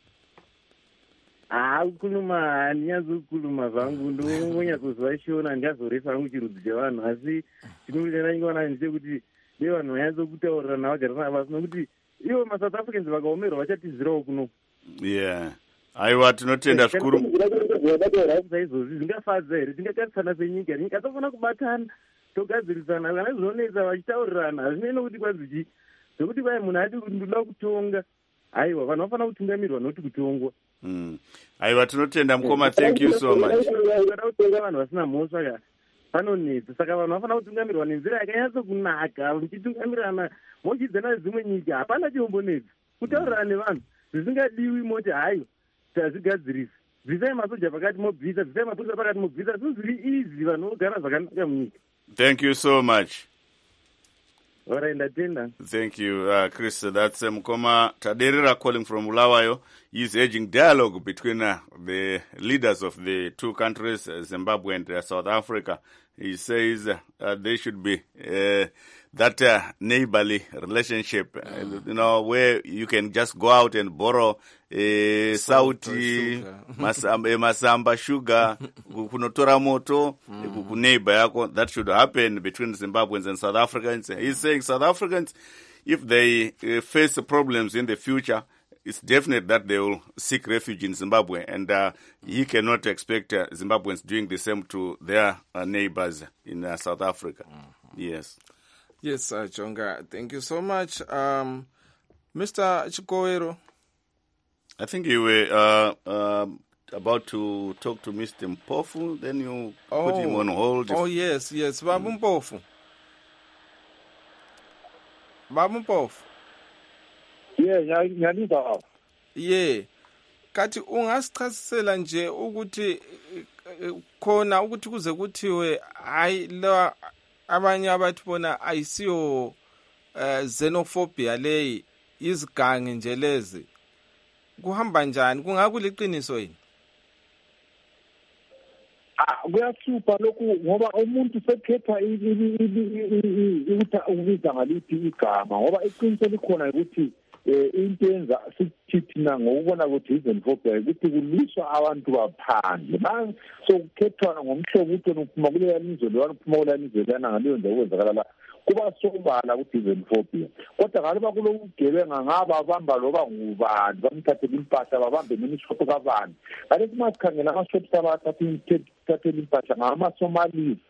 haa kukuluma handinyanzi kukuluma zvangu ndonyatsoziva shiona handingazoresa hangu chirudzi chevanhu asi chinoenanyingwana ndechekuti de vanhu vanyatsokutaurirana vagarirana vasi nokuti ivo masouth africans vakaomerwa vachatizirawo kuno yeah aiwa tinotenda zvikuru saizvozvi zvingafadza here tingatarisana senyika nyika tofanira kubatana togadzirisana kana zvonetsa vachitaurirana hazvinei nokuti kwazichi zvokuti vai munhu ati ndoda kutonga aiwa vanhu vafanira kutungamirwa noti kutongwa aiwa tinotenda mukoma thank you so much ukada kutonga vanhu vasina mhosva ka panonetsa saka vanhu vafanira kutungamirwa nenzira yakanyatsokunaka muchitungamirana mochidzana dzimwe nyika hapana chiombonetsa kutaurirana nevanhu zvisingadiwi moti hayo tazvigadzirisa bvisai masoja pakati mobvisa bvisai mapurisa pakati mobvisa zvinhu zviri easy vanhu vogara zvakanaka munyika thank you so much Alright, ndatenda. Thank you, uh, Chris. That's uh, Mukoma Taderera calling from Bulawayo. He's urging dialogue between uh, the leaders of the two countries, uh, Zimbabwe and uh, South Africa. He says uh, uh, there should be uh, that uh, neighborly relationship, uh, you know, where you can just go out and borrow uh, sauti, masamba, masamba sugar, kunotora moto, kuneighbor yako. That should happen between Zimbabweans and South Africans. He's saying South Africans, if they uh, face problems in the future, it's definite that they will seek refuge in Zimbabwe, and uh, he cannot expect uh, Zimbabweans doing the same to their uh, neighbors in uh, South Africa. Mm-hmm. Yes. Yes, uh, Jonga, thank you so much. Um, Mister Chikowero. I think you were uh, uh, about to talk to Mister Mpofu, then you oh. put him on hold. Oh, yes, yes. Babu mm. Mpofu. Babu Mpofu. Yeah, nyanisa. Yeah. Kati ungasichasisela nje ukuthi khona ukuthi kuze kuthiwe hayi la abanye abathi bona ayisiyo uh, xenophobia leyi izigangi nje lezi kuhamba njani kungakuliqiniso yini? Ah, kuyasupha lokhu ngoba umuntu sekhetha ukuthi ubiza ngalithi igama ngoba iqiniso likhona ukuthi eh into enza sithithina ngokubona ukuthi xenophobia ukuthi kuliswa abantu baphandle manje so kukhethwana ngomhlobo ukuthi uphuma kuleya nizwe lwana uphuma kuleya nizwe lana ngaleyo nje okwenzakala la kuba sobala ukuthi xenophobia kodwa ngaloba kulokugebenga ngaba abamba loba ngubani bamthathela impahla babambe nemishopho kabani ngale simakhangela amashopho abathatha impahla ngama Somalis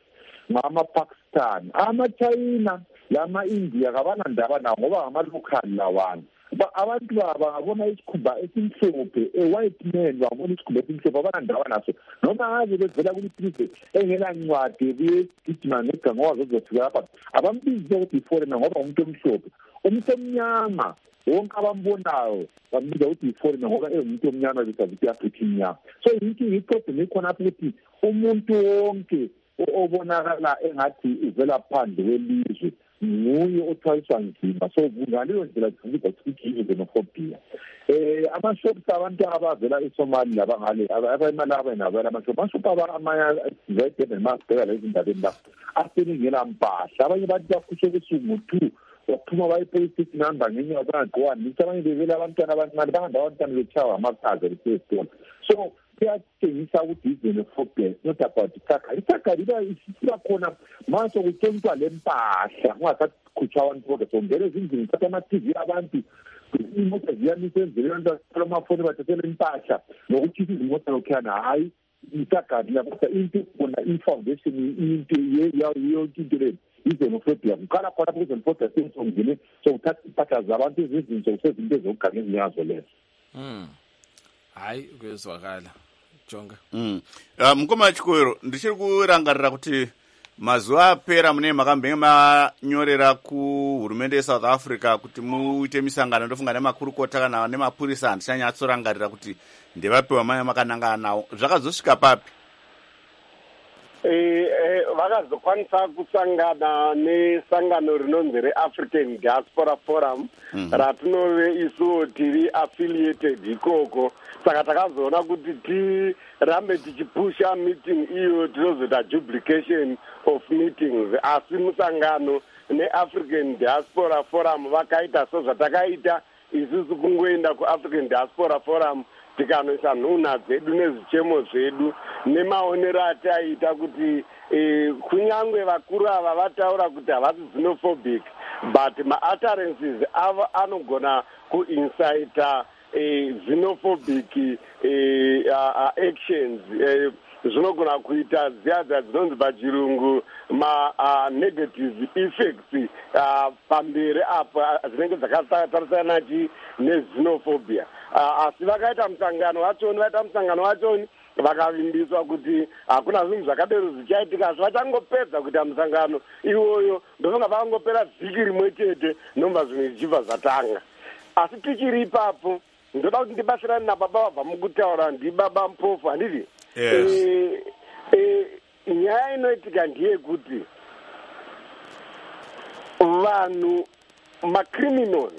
ngama-Pakistan, ama-China, lama-India kabana ndaba nawo ngoba ngama-local lawana. Abantu bangabona isikhumba esimhlophe, a-white man bangabona isikhumba esimhlophe abana ndaba naso noma ngaze bevela kuliphize engelancwadi kuyegijima ngeganga wazo zofika lapha abambize ukuthi i-foreigner ngoba umuntu omhlophe. Umuntu omnyama wonke abambonayo bambiza ukuthi i-foreigner ngoba engumuntu omnyama besazithi i-African nyama. So yinkinga iproblem ikhona apho ukuthi umuntu wonke obonakala engathi uvela phandle kwelizwe nguye othwaliswa nzima. So ngaleyo ndlela kufuneka ukuthi i-xenophobia. Eh amashops abantu abavela eSomali labangale abayimalaba nabela amashops amashops amanya zayide nemasibheka lezi ndabeni la aseningela mpahla abanye abantu bakhushe kusuku two waphuma bayipolice station number ngenye abangaqwa nisabanye bevela abantwana abancane bahamba abantwana bechawa amakhaza besesitolo. So kuyatshengisa ukuthi i-xenophobia is not about isakha. Isakha liba isifika khona manje kutshontshwa lempahla ungasakhutshwa abantu kodwa songele ezindlini thatha ama-T V abantu imoto ziyamisa endleleni abantu basithola amafoni bathathele impahla nokukhipha izimoto lokhuyana hayi isakha liya kodwa into khona i-foundation into yonke into leyo i-xenophobia kuqala khona lapho i-xenophobia sengizongene sokuthatha impahla zabantu ezizinto sokusezinto ezokuganga ezinyazo lezo. Mm. Hayi kuyezwakala jonga. Mm. Uh, mukoma Chikwero ndichiri kurangarira kuti mazuva apera mune makambenge manyorera kuhurumende yeSouth Africa kuti muite misangano ndofunga nemakurukota kana nemapurisa handichanyaatsorangarira kuti ndevapiwa maya makanangana nawo zvakazosvika papi? Eh, eh, vakazokwanisa kusangana nesangano rinonzi reAfrican Diaspora Forum mm -hmm. ratinove isuwo tiri affiliated ikoko, saka takazoona kuti tirambe tichipusha meeting iyo tinozoita duplication of meetings, asi musangano neAfrican Diaspora Forum vakaita so zvatakaita isusu kungoenda kuAfrican Diaspora Forum tikanoisa nhunha dzedu nezvichemo zvedu nemaonero ataita kuti eh, kunyangwe vakuru ava vataura kuti havasi xenophobic but mautterances avo anogona kuincita eh, xenophobic eh, uh, actions eh, zvinogona kuita ziyadza dzinonzi pachirungu ma uh, negative effects uh, pamberi apo dzinenge dzakatarisana nachi nexenophobia. Uh, asi vakaita musangano wachoni vaita musangano wachoni vakavimbiswa kuti hakuna zvinhu zvakadero zvichaitika, asi vachangopedza kuita musangano iwoyo ndofunga vakangopera vhiki rimwe chete nomba zvimwe zvichibva zvatanga. Asi tichiri ipapo ndoda kuti ndibasirane nababa vabva mukutaura ndibaba Mpofu handiti? Yes. E, e, nyaya inoitika ndeyekuti vanhu macriminals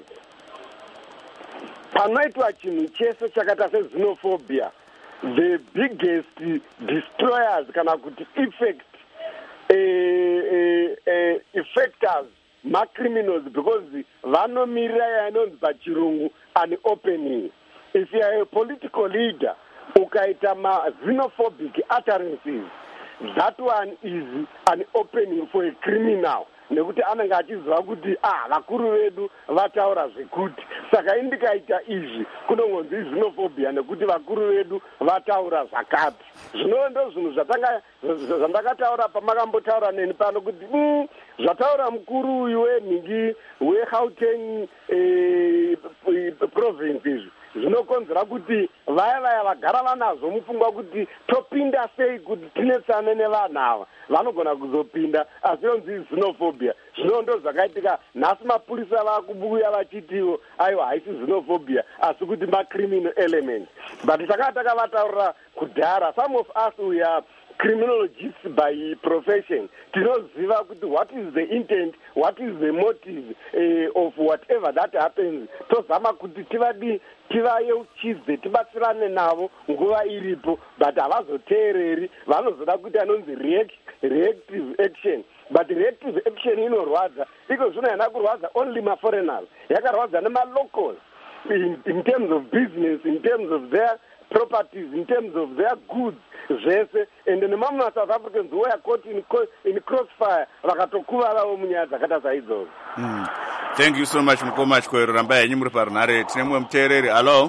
panoitwa chinhu chese chakaita sexenophobia, the biggest destroyers kana kuti effect eh, eh, eh, effectors macriminals because vanomirira yainonzi pachirungu an opening. If you are a political leader ukaita ma-xenophobic utterances, that one is an opening for a criminal, nekuti anenge achiziva kuti ah vakuru vedu vataura zvekuti, saka indikaita izvi kunongonzi xenophobia nekuti vakuru vedu vataura zvakati. Zvino ndo zvinhu zvandakataura pamakambotaura neni pano kuti mm, zvataura mukuru uyu wenhingi weGauteng eh, province izvi zvinokonzera kuti vaya vaya vagara vanazvo mupfungwa kuti topinda sei kuti tinetsane nevanhu ava vanogona kuzopinda, asi yonzi xenophobia. Zvino ndo zvakaitika nhasi mapurisa vakubuya vachitiwo aiwa haisi xenophobia asi kuti macriminal element. But takanga takavataurira kudhara, some of us we are criminologists by profession, tinoziva kuti what is the intent, what is the motive uh, of whatever that happens, tozama kuti tivadi tivayeuchidze tibatsirane navo nguva iripo, but havazoteereri, vanozoda kuti anonzi react, reactive action. But reactive action inorwadza, iko zvino yana kurwadza only maforeigners, yakarwadza nemalocals in, in terms of business, in terms of their properties, in terms of their goods zvese, and nemamwe maSouth Africans who are caught in, in crossfire vakatokuvarawo munyaya dzakata saidzodzo. Mm. Thank you so much mukoma Chikwero, ramba yenyu muri parunare. Tine mumwe muteereri. Hello.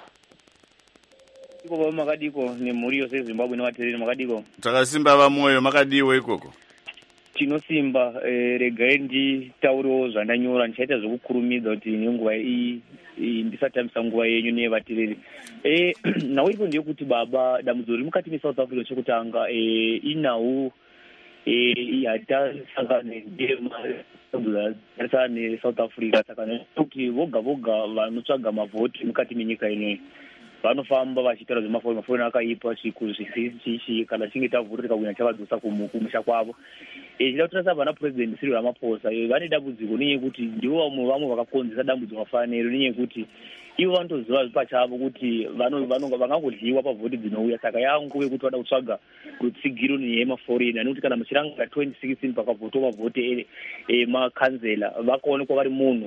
Ikoko makadiko nemhuri yose Zimbabwe nevateereri makadiko. Takasimba vamoyo makadiwo ikoko. tinosimba eh, regai nditauriwo zvandanyora ndichaita zvokukurumidza kuti nenguva iyi ndisatambisa nguva yenyu nevatereri. Eh, nhau iripo ndeyekuti baba dambudziko riri mukati mesouth africa chekutanga eh, inhau eh, yatasangana ndema yatasangana nesouth africa saka kuti voga voga vanotsvaga mavhoti mukati menyika inoyi vanofamba vachitaura zvemafoni mafoni akaipa chichi kana chinge tavhura tikawina chavadzosa kumusha kwavo. Chida kutarisa vana president Cyril Ramaphosa vane dambudziko nenyekuti ndivo vamwe vamwe vakakonzesa dambudziko mafaniro nenyekuti ivo vanotoziva pachavo kuti vangangodliwa pavhoti dzinouya saka yanguve kuti vada kutsvaga rutsigiro neyemaforeni nekuti kana muchirangana twenty sixteen pakavhotwa mavhoti emakanzela vakaonekwa vari munhu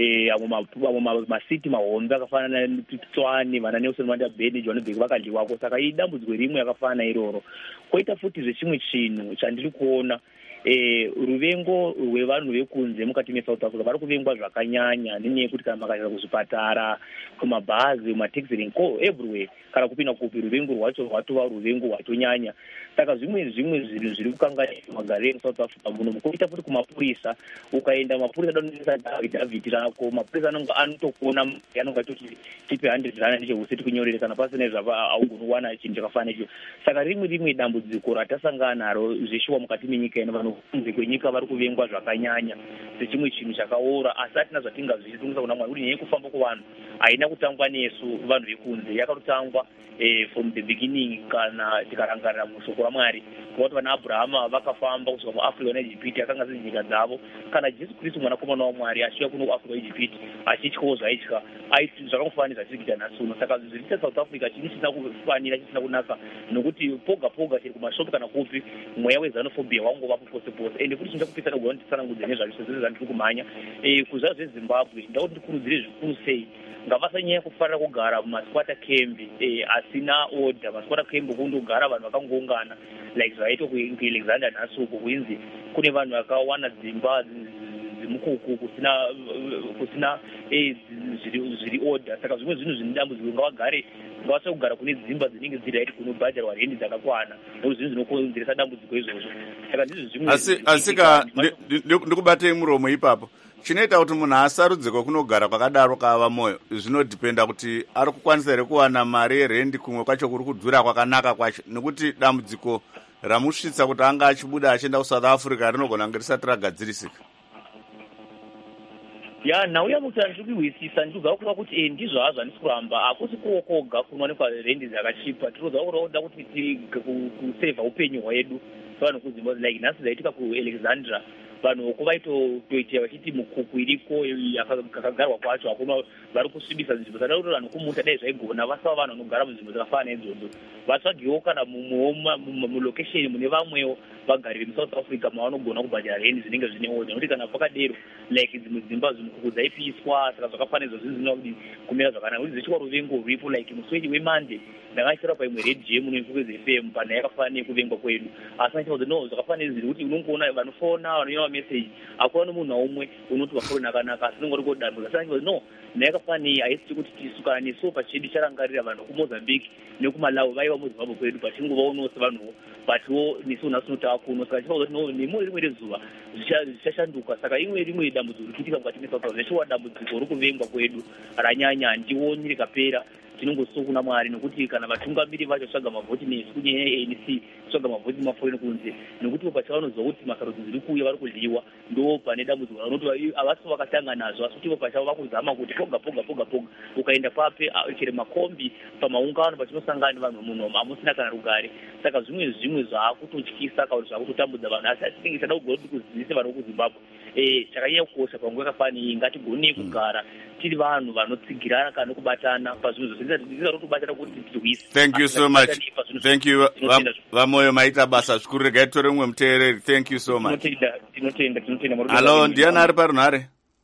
amwe masiti mahombe akafanana netswani vana Nelson Mandela Bay Johannesburg vakadliwako saka idambudziko rimwe yakafanana iroro. Koita futi zvechimwe chinhu chandiri kuona Eh, ruvengo rwevanhu vekunze mukati mesouth africa vari kuvengwa zvakanyanya nenyaya yekuti kana makaenda kuzvipatara kumabhazi mataxi rank everywhere kana kupinda kupi ruvengo rwacho rwatova ruvengo rwatonyanya saka zvimwe zvimwe zvinhu zviri kukanganisa magariro emusouth africa muno mukoita futi kumapurisa ukaenda mapurisa danonesa David rako mapurisa anonga anotokuona anonga atoti tipe hundred rand nechehuseti kunyorere kana pasina zvava augonowana chinhu chakafanana icho saka rimwe rimwe dambudziko ratasangana naro zveshuwa mukati menyika ino vanhu kunze kwenyika vari kuvengwa zvakanyanya sechimwe chinhu chakaora asi atina zvatingazviitungisa kuna Mwari kuti nyaya yekufamba kuvanhu haina kutangwa nesu vanhu vekunze yakatotangwa eh, from the beginning kana tikarangarira mushoko raMwari kuti vana Abrahama vakafamba kusvika muAfrica neEjipiti akanga ziri nyika dzavo kana Jesu Kristu mwanakomana waMwari asvika kuno kuAfrica neEjipiti achityawo zvaitya zvakamufanira zvatiri kuita nhasi uno saka zviriita South Africa chini chisina kufanira chisina kunaka nokuti poga poga tiri kumashopi kana kupi mweya wezanofobia wangovapo pose pose ende kuti chinda kupisa kuti nditsanangudze nezvazvo zvese zvandiri kumhanya eh kuzva zveZimbabwe ndauti ndikurudzire zvikuru sei ngavasanyanya kufanira kugara mumasquatter camp eh asina order masquatter camp kundogara vanhu vakangoungana like zvaitwa kuAlexander nhasi uko kuinzi kune vanhu vakawana dzimba dzimukuku kusina kusina eh zviri order saka zvimwe zvinhu zvinodambudziko ngavagare ngavasa kugara kune dzimba dzinenge dziri haiti kunobhadharwa rendi dzakakwana nekuti zvinhu zvinokonzeresa dambudziko izvozvo saka ndizvo zvimwe asi asika ndikubatei muromo ipapo chinoita kuti munhu asarudze kwakunogara kwakadaro kava moyo zvinodhipenda kuti ari kukwanisa here kuwana mari yerendi kumwe kwacho kuri kudhura kwakanaka kwacho nekuti dambudziko ramusvitsa kuti anga achibuda achienda kuSouth Africa rinogona kunge risati ragadzirisika. Ya nhau yamuti andiri kuhwisisa ndikubva kuva kuti eh ndizvo hazvo handisi kuramba hakusi kuokoga kunowanikwa rendi dzakachipa tinoda kuroda kuti kusevha upenyu hwedu vanhu kuZimbabwe like nhasi dzaitika kuAlexandra vanhu kuvaitotoita vachiti mukuku iriko yakagarwa kwacho hakuna vari kusvibisa nzvimbo saka kuti vanhu kumuta dai zvaigona vasava vanhu vanogara munzvimbo dzakafanana idzodzo vatsvagewo kana mulokesheni mune vamwewo vagarire muSouth Africa mavanogona kubhadhara rendi zvinenge zvine order nokuti kana pakadero like dzimwe dzimba zvimukuku dzaipiswa saka zvakafanana izvo zvinhu kuti kumira zvakanaka kuti zvichikwa ruvengo ruripo like muswedi weMonday ndakachira paimwe radio muno Fukwezi F M pana yakafanana kuvengwa kwedu asi anachiti no zvakafanana zviri kuti unongoona vanofona vanonyora message akuna munhu umwe unoti vafona nakanaka asi unongori kodambuka saka anachiti no nayakafanana haisi kuti tisukana neso pachidi charangarira vanhu kuMozambique nekuMalawi vaiva muZimbabwe kwedu patingovaonawo sevanhuwo butwo nesu nhasi tinotava kuno saka chiva kuti no nemuri rimwe rezuva zvichashanduka saka imwe rimwe dambudziko rikuitika mukati meSouth Africa zvichiwa dambudziko riri kuvengwa kwedu ranyanya handioni rikapera tinongosiso kuna Mwari nokuti kana vatungamiri vacho tsvaga mavhoti nesu kunyanya A N C tsvaga mavhoti maforeni kunze nokuti pachavanoziva kuti masarudzo dziri kuuya vari kudliwa ndo pane dambudziko ranoti havasi vakatanga nazvo asi kuti pachavo vakuzama kuti poga poga poga poga ukaenda pape chere makombi pamaungano pachinosangana nevanhu muno hamusina kana rugare saka zvimwe zvimwe zvaakutotyisa kana zvakutotambudza vanhu asi tinenge tichada kugona kuti kuzidzise vanhu vekuZimbabwe eh chakanyanya kukosha panguva yakafanira ngatigonei kugara tiri vanhu vanotsigirana kana kubatana pazvinhu zvose ndizvo rotobatana kuti tirwise. Thank you so much. Thank you vamoyo maita basa zvikuru regai tore umwe muteereri. Thank you so much. Tinotenda tinotenda. Hello ndiani ari parunhare?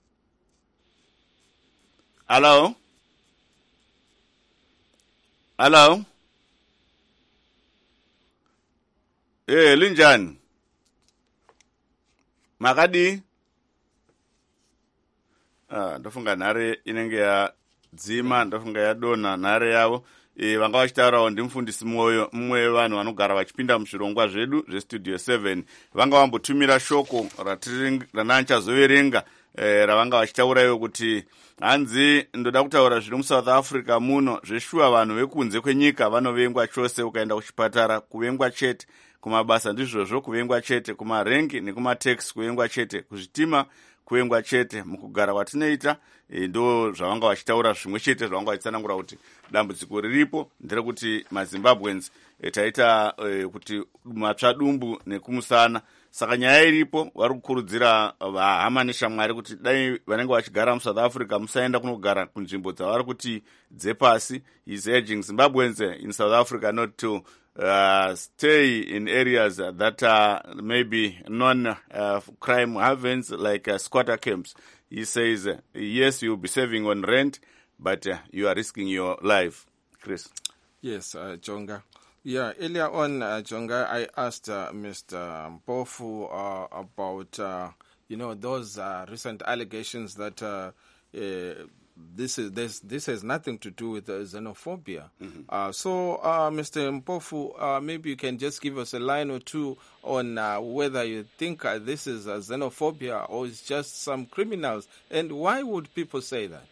Hello Hello Eh linjani makadi ah ndofunga nhare inenge yadzima ndofunga yadonha nhare yavo e, vanga vachitaurawo ndimufundisi mwoyo mumwe wevanhu vanogara vachipinda muzvirongwa zvedu zvestudio seven. Vanga vambotumira shoko ranani chazoverenga e, ravanga vachitaurayo kuti hanzi ndoda kutaura zviri musouth africa muno zveshuwa vanhu vekunze kwenyika vanovengwa chose. Ukaenda kuchipatara kuvengwa chete, kumabasa ndizvozvo kuvengwa chete, kumarengi nekumateksi kuvengwa chete, kuzvitima kuvengwa chete. Mukugara kwatinoita e, ndo zvavanga vachitaura zvimwe chete zvavanga vachitsanangura kuti dambudziko riripo nderekuti mazimbabwens e, taita e, kuti matsva dumbu nekumusana. Saka nyaya iripo, vari kukurudzira vahama neshamwari kuti dai vanenge vachigara musouth africa musaenda kunogara kunzvimbo dzavari kuti dzepasi. He's urging Zimbabweans in South Africa not to uh, stay in areas that are maybe non-crime uh, havens like uh, squatter camps. He says, uh, yes, you'll be saving on rent, but uh, you are risking your life. Chris. Yes, uh, Jonga. Yeah, earlier on, uh, Jonga, I asked uh, Mister Mpofu uh, about, uh, you know, those uh, recent allegations that uh, uh, this is this this has nothing to do with uh, xenophobia. Mm-hmm. Uh, so, uh, Mister Mpofu, uh, maybe you can just give us a line or two on uh, whether you think uh, this is uh, xenophobia or it's just some criminals, and why would people say that?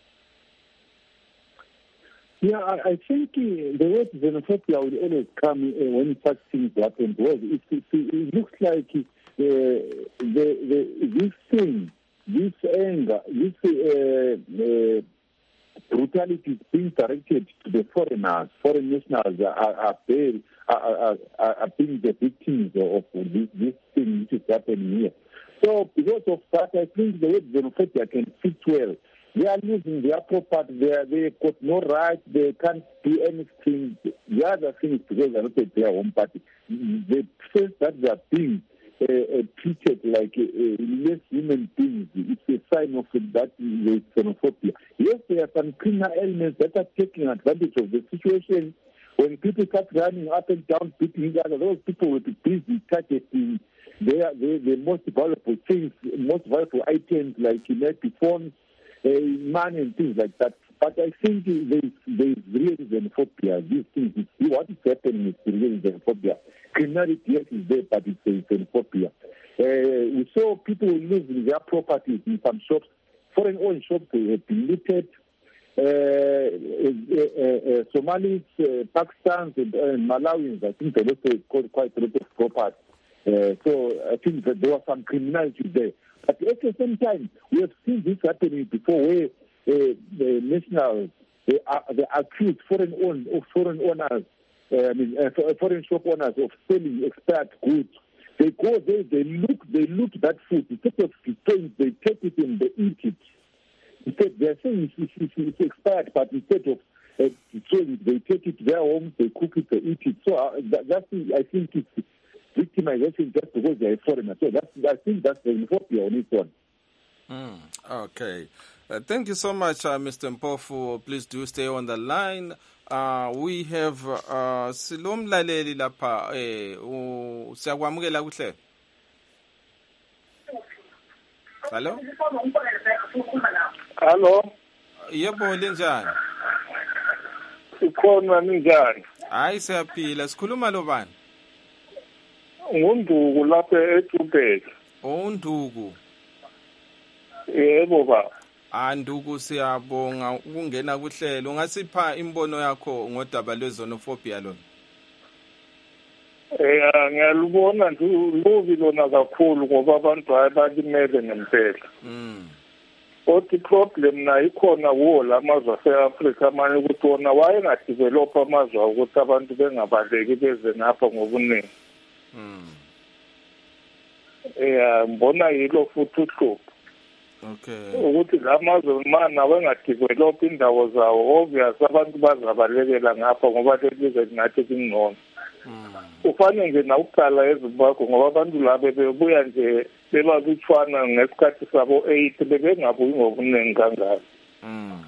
Yeah, I, I think uh, the word xenophobia will always come uh, when such things happen. Well, it, it, it looks like uh, the, the, this thing, this anger, this uh, uh, brutality is being directed to the foreigners. Foreign nationals are, are, very, are, are, are being the victims of this, this thing which is happening here. So because of that, I think the word xenophobia can fit well. They are losing their property. They are, they got no right. They can't do anything. The other thing is because they're not at their home party. They feel that they are being uh, uh, treated like uh, uh, less human beings. It's a sign of that there is xenophobia. Yes, there are some criminal elements that are taking advantage of the situation. When people start running up and down, beating each other, those people will be busy targeting their, their, their most valuable things, most valuable items like maybe phones, Uh, money and things like that. But I think there is, there is real xenophobia. These things, is, what is happening is real xenophobia. Criminality, yes, is there, but it's xenophobia. Uh, we saw people losing their properties in some shops. Foreign-owned shops have been looted. Uh, uh, uh, uh, Somalis, uh, Pakistans, and uh, Malawians, I think they lost quite a lot of property. Uh, so I think that there was some criminality there. But at the same time, we have seen this happening before, where uh, the nationals, they are, they accuse foreign owned or foreign owners, uh, I mean, uh, foreign shop owners of selling expired goods. They go there, they look, they look that food. Instead of destroying, they take it and they eat it. Instead, they are saying it's, it's, it's expired, but instead of uh, destroying it, they take it to their home, they cook it, they eat it. So uh, that, that's, I think, it's victimization just because they are foreigners. So that's, I think that's the xenophobia on its own. Mm, okay. Uh, thank you so much, uh, Mister Mpofu. Please do stay on the line. Uh, we have uh, Silom Laleli lapha. Eh, siyakwamukela kuhle. Hello? Hello? Yebo, linjani? Ukhona ninjani? Hayi siyaphila. Sikhuluma lo bani? Ngunduku lapha eTubek. Unduku. Yebo baba. Anduku siyabonga ukungena kuhlelo. Ungasipha imbono yakho ngodaba lwezenophobia lona? Eh ngiyalubona nje lubi lona kakhulu ngoba abantu abalimele ngempela. Mm. Othi problem na ikhona kuwo lamazwe ase-Africa manje ukuthi wona wayengadevelop amazwe ukuthi abantu bengabaleki beze ngapha ngobuningi. Mm. Eh mbona yilo futhi uhlupho. Okay. Ukuthi lamazwe mana wengadevelop indawo zawo obvious abantu bazabalekela ngapha ngoba lelize ngathi kungcono. Mm. Ufanele nje na ukuqala eZimbabwe ngoba abantu labo bebuya nje bebabutshwana ngesikhathi sabo eight bebengabuyi ngobuningi kangaka. Mm.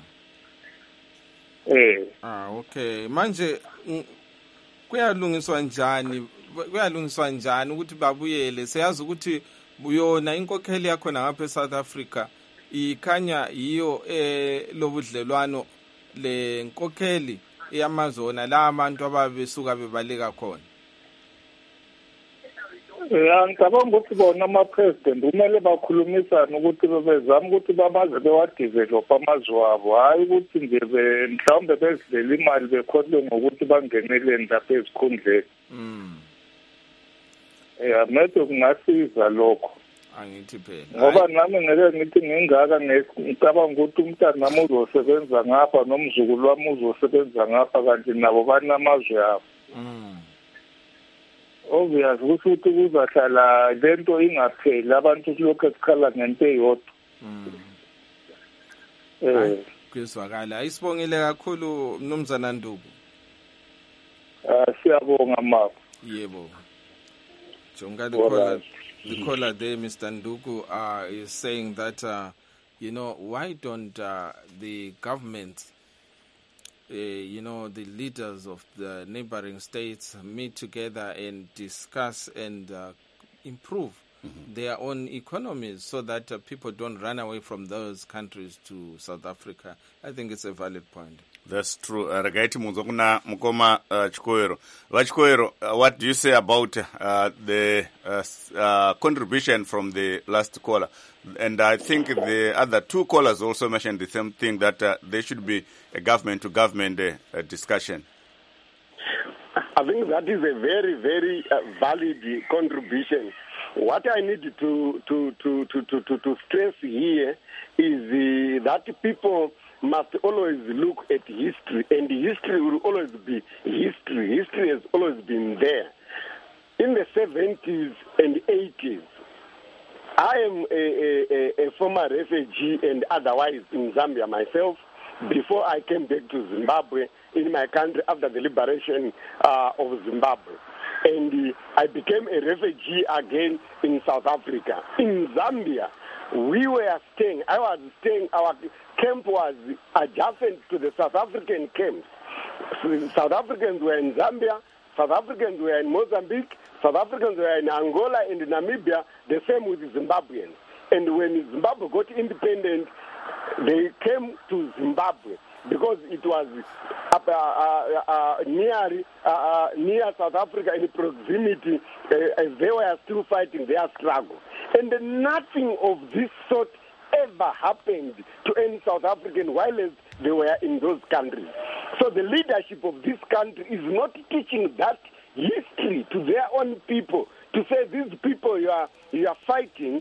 Eh. Ah, okay. Manje kuyalungiswa njani? Kuyalungiswa njani ukuthi babuyele? Siyazi ukuthi buyona inkokheli yakho ngapha eSouth Africa ikhanya yiyo eh lobudlelwano le nkokheli yamazwe wona la abantu ababesuka bebaleka khona? ya ngicabanga ukuthi bona ama-president kumele bakhulumisane ukuthi bezame ukuthi bamaze bewadevelophe amazwe wabo, hhayi ukuthi nje mhlawumbe bezidlela imali bekhohlwe ngokuthi bangeneleni lapha ezikhundleni. ya mede kungasiza lokho. Angithi phela ngoba nami ngeke ngithi ngingaka ngicabanga ukuthi umntana nami uzosebenza ngapha nomzukulu wami uzosebenza ngapha kanti nabo banamazwe abo. Obvious ukuthi kuzahlala lento ingapheli abantu kulokho ekukhala ngento eyodwa. Eh kuzwakala. Ayisibongile kakhulu Mnumzana Nduku. Ah siyabonga mama. Yebo. Jonga the caller, the caller there, Mister Nduku, uh, is saying that uh, you know, why don't uh, the government Uh, you know, the leaders of the neighboring states meet together and discuss and uh, improve mm-hmm. their own economies so that uh, people don't run away from those countries to South Africa. I think it's a valid point. That's true. Ragaiti munzo kuna mukoma Chikoero. Vachikoero, what do you say about uh, the uh, uh, contribution from the last caller? And I think the other two callers also mentioned the same thing, that uh, there should be a government-to-government uh, discussion. I think that is a very, very uh, valid contribution. What I need to to to to to, to, to stress here is uh, that people must always look at history, and history will always be history. History has always been there. In the seventies and eighties, I am a, a, a former refugee and otherwise in Zambia myself before I came back to Zimbabwe in my country after the liberation uh, of Zimbabwe. And uh, I became a refugee again in South Africa. In Zambia, we were staying, I was staying, our camp was adjacent to the South African camps. So South Africans were in Zambia, South Africans were in Mozambique, South Africans were in Angola and Namibia, the same with the Zimbabweans. And when Zimbabwe got independent, they came to Zimbabwe because it was uh, uh, uh, near, uh, uh, near South Africa in proximity uh, as they were still fighting their struggle. And nothing of this sort ever happened to any South African while they were in those countries. So the leadership of this country is not teaching that history to their own people, to say these people you are, you are fighting.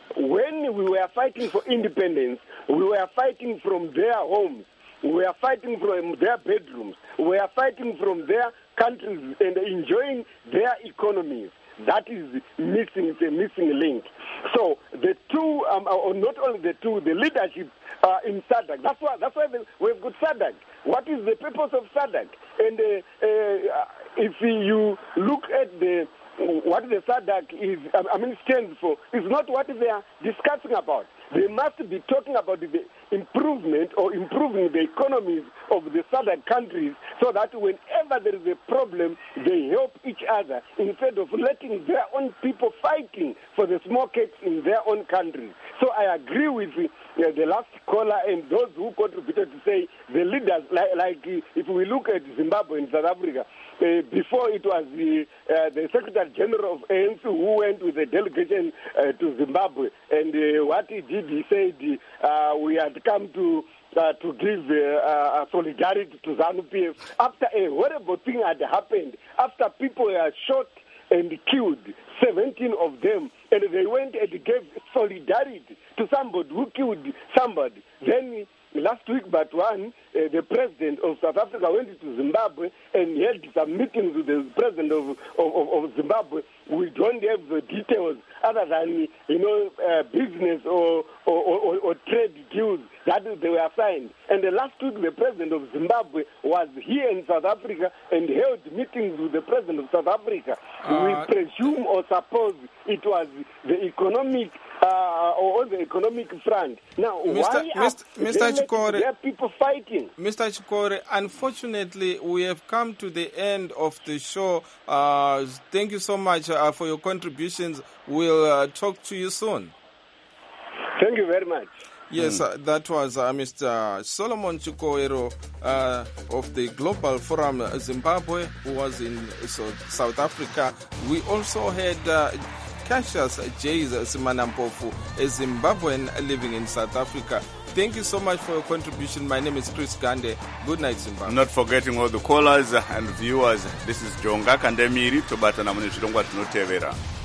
When we were fighting for independence, we were fighting from their homes. We were fighting from their bedrooms. We were fighting from their countries and enjoying their economies. That is missing, it's a missing link. So the two, um, or not only the two, the leadership uh, in SADC, that's why, that's why we've got SADC. What is the purpose of SADC? And uh, uh, if you look at the what the SADC is, I mean, stands for, is not what they are discussing about. They must be talking about the improvement or improving the economies of the SADC countries so that whenever there is a problem, they help each other instead of letting their own people fighting for the small cakes in their own countries. So I agree with the, uh, the last caller and those who contributed to say the leaders, like, like uh, if we look at Zimbabwe and South Africa, Uh, before it was the, uh, the Secretary General of A N C who went with a delegation uh, to Zimbabwe, and uh, what he did, he said uh, we had come to uh, to give uh, uh, solidarity to ZANU-P F after a horrible thing had happened, after people were shot and killed, seventeen of them, and they went and gave solidarity to somebody who killed somebody. Then last week, but one, uh, the president of South Africa went to Zimbabwe and held some meetings with the president of, of, of Zimbabwe. We don't have the details other than, you know, uh, business or or, or or trade deals that they were signed. And the last week, the president of Zimbabwe was here in South Africa and held meetings with the president of South Africa. Uh, we presume or suppose it was the economic uh, or the economic front. Now, Mister why Mister are Mister Chikore, there people fighting? Mister Chikore, unfortunately, we have come to the end of the show. Uh, thank you so much uh, for your contributions. We'll uh, talk to you soon. Thank you very much. Yes, uh, that was uh, Mister Solomon Chikoero uh, of the Global Forum Zimbabwe, who was in so, South Africa. We also had uh, Cassius Jays Simanampofu, a Zimbabwean living in South Africa. Thank you so much for your contribution. My name is Chris Gande. Good night, Zimbabwe. Not forgetting all the callers and viewers. This is Jonga Kandemiri, Tobata Namuni Chilongwa Tinotevera.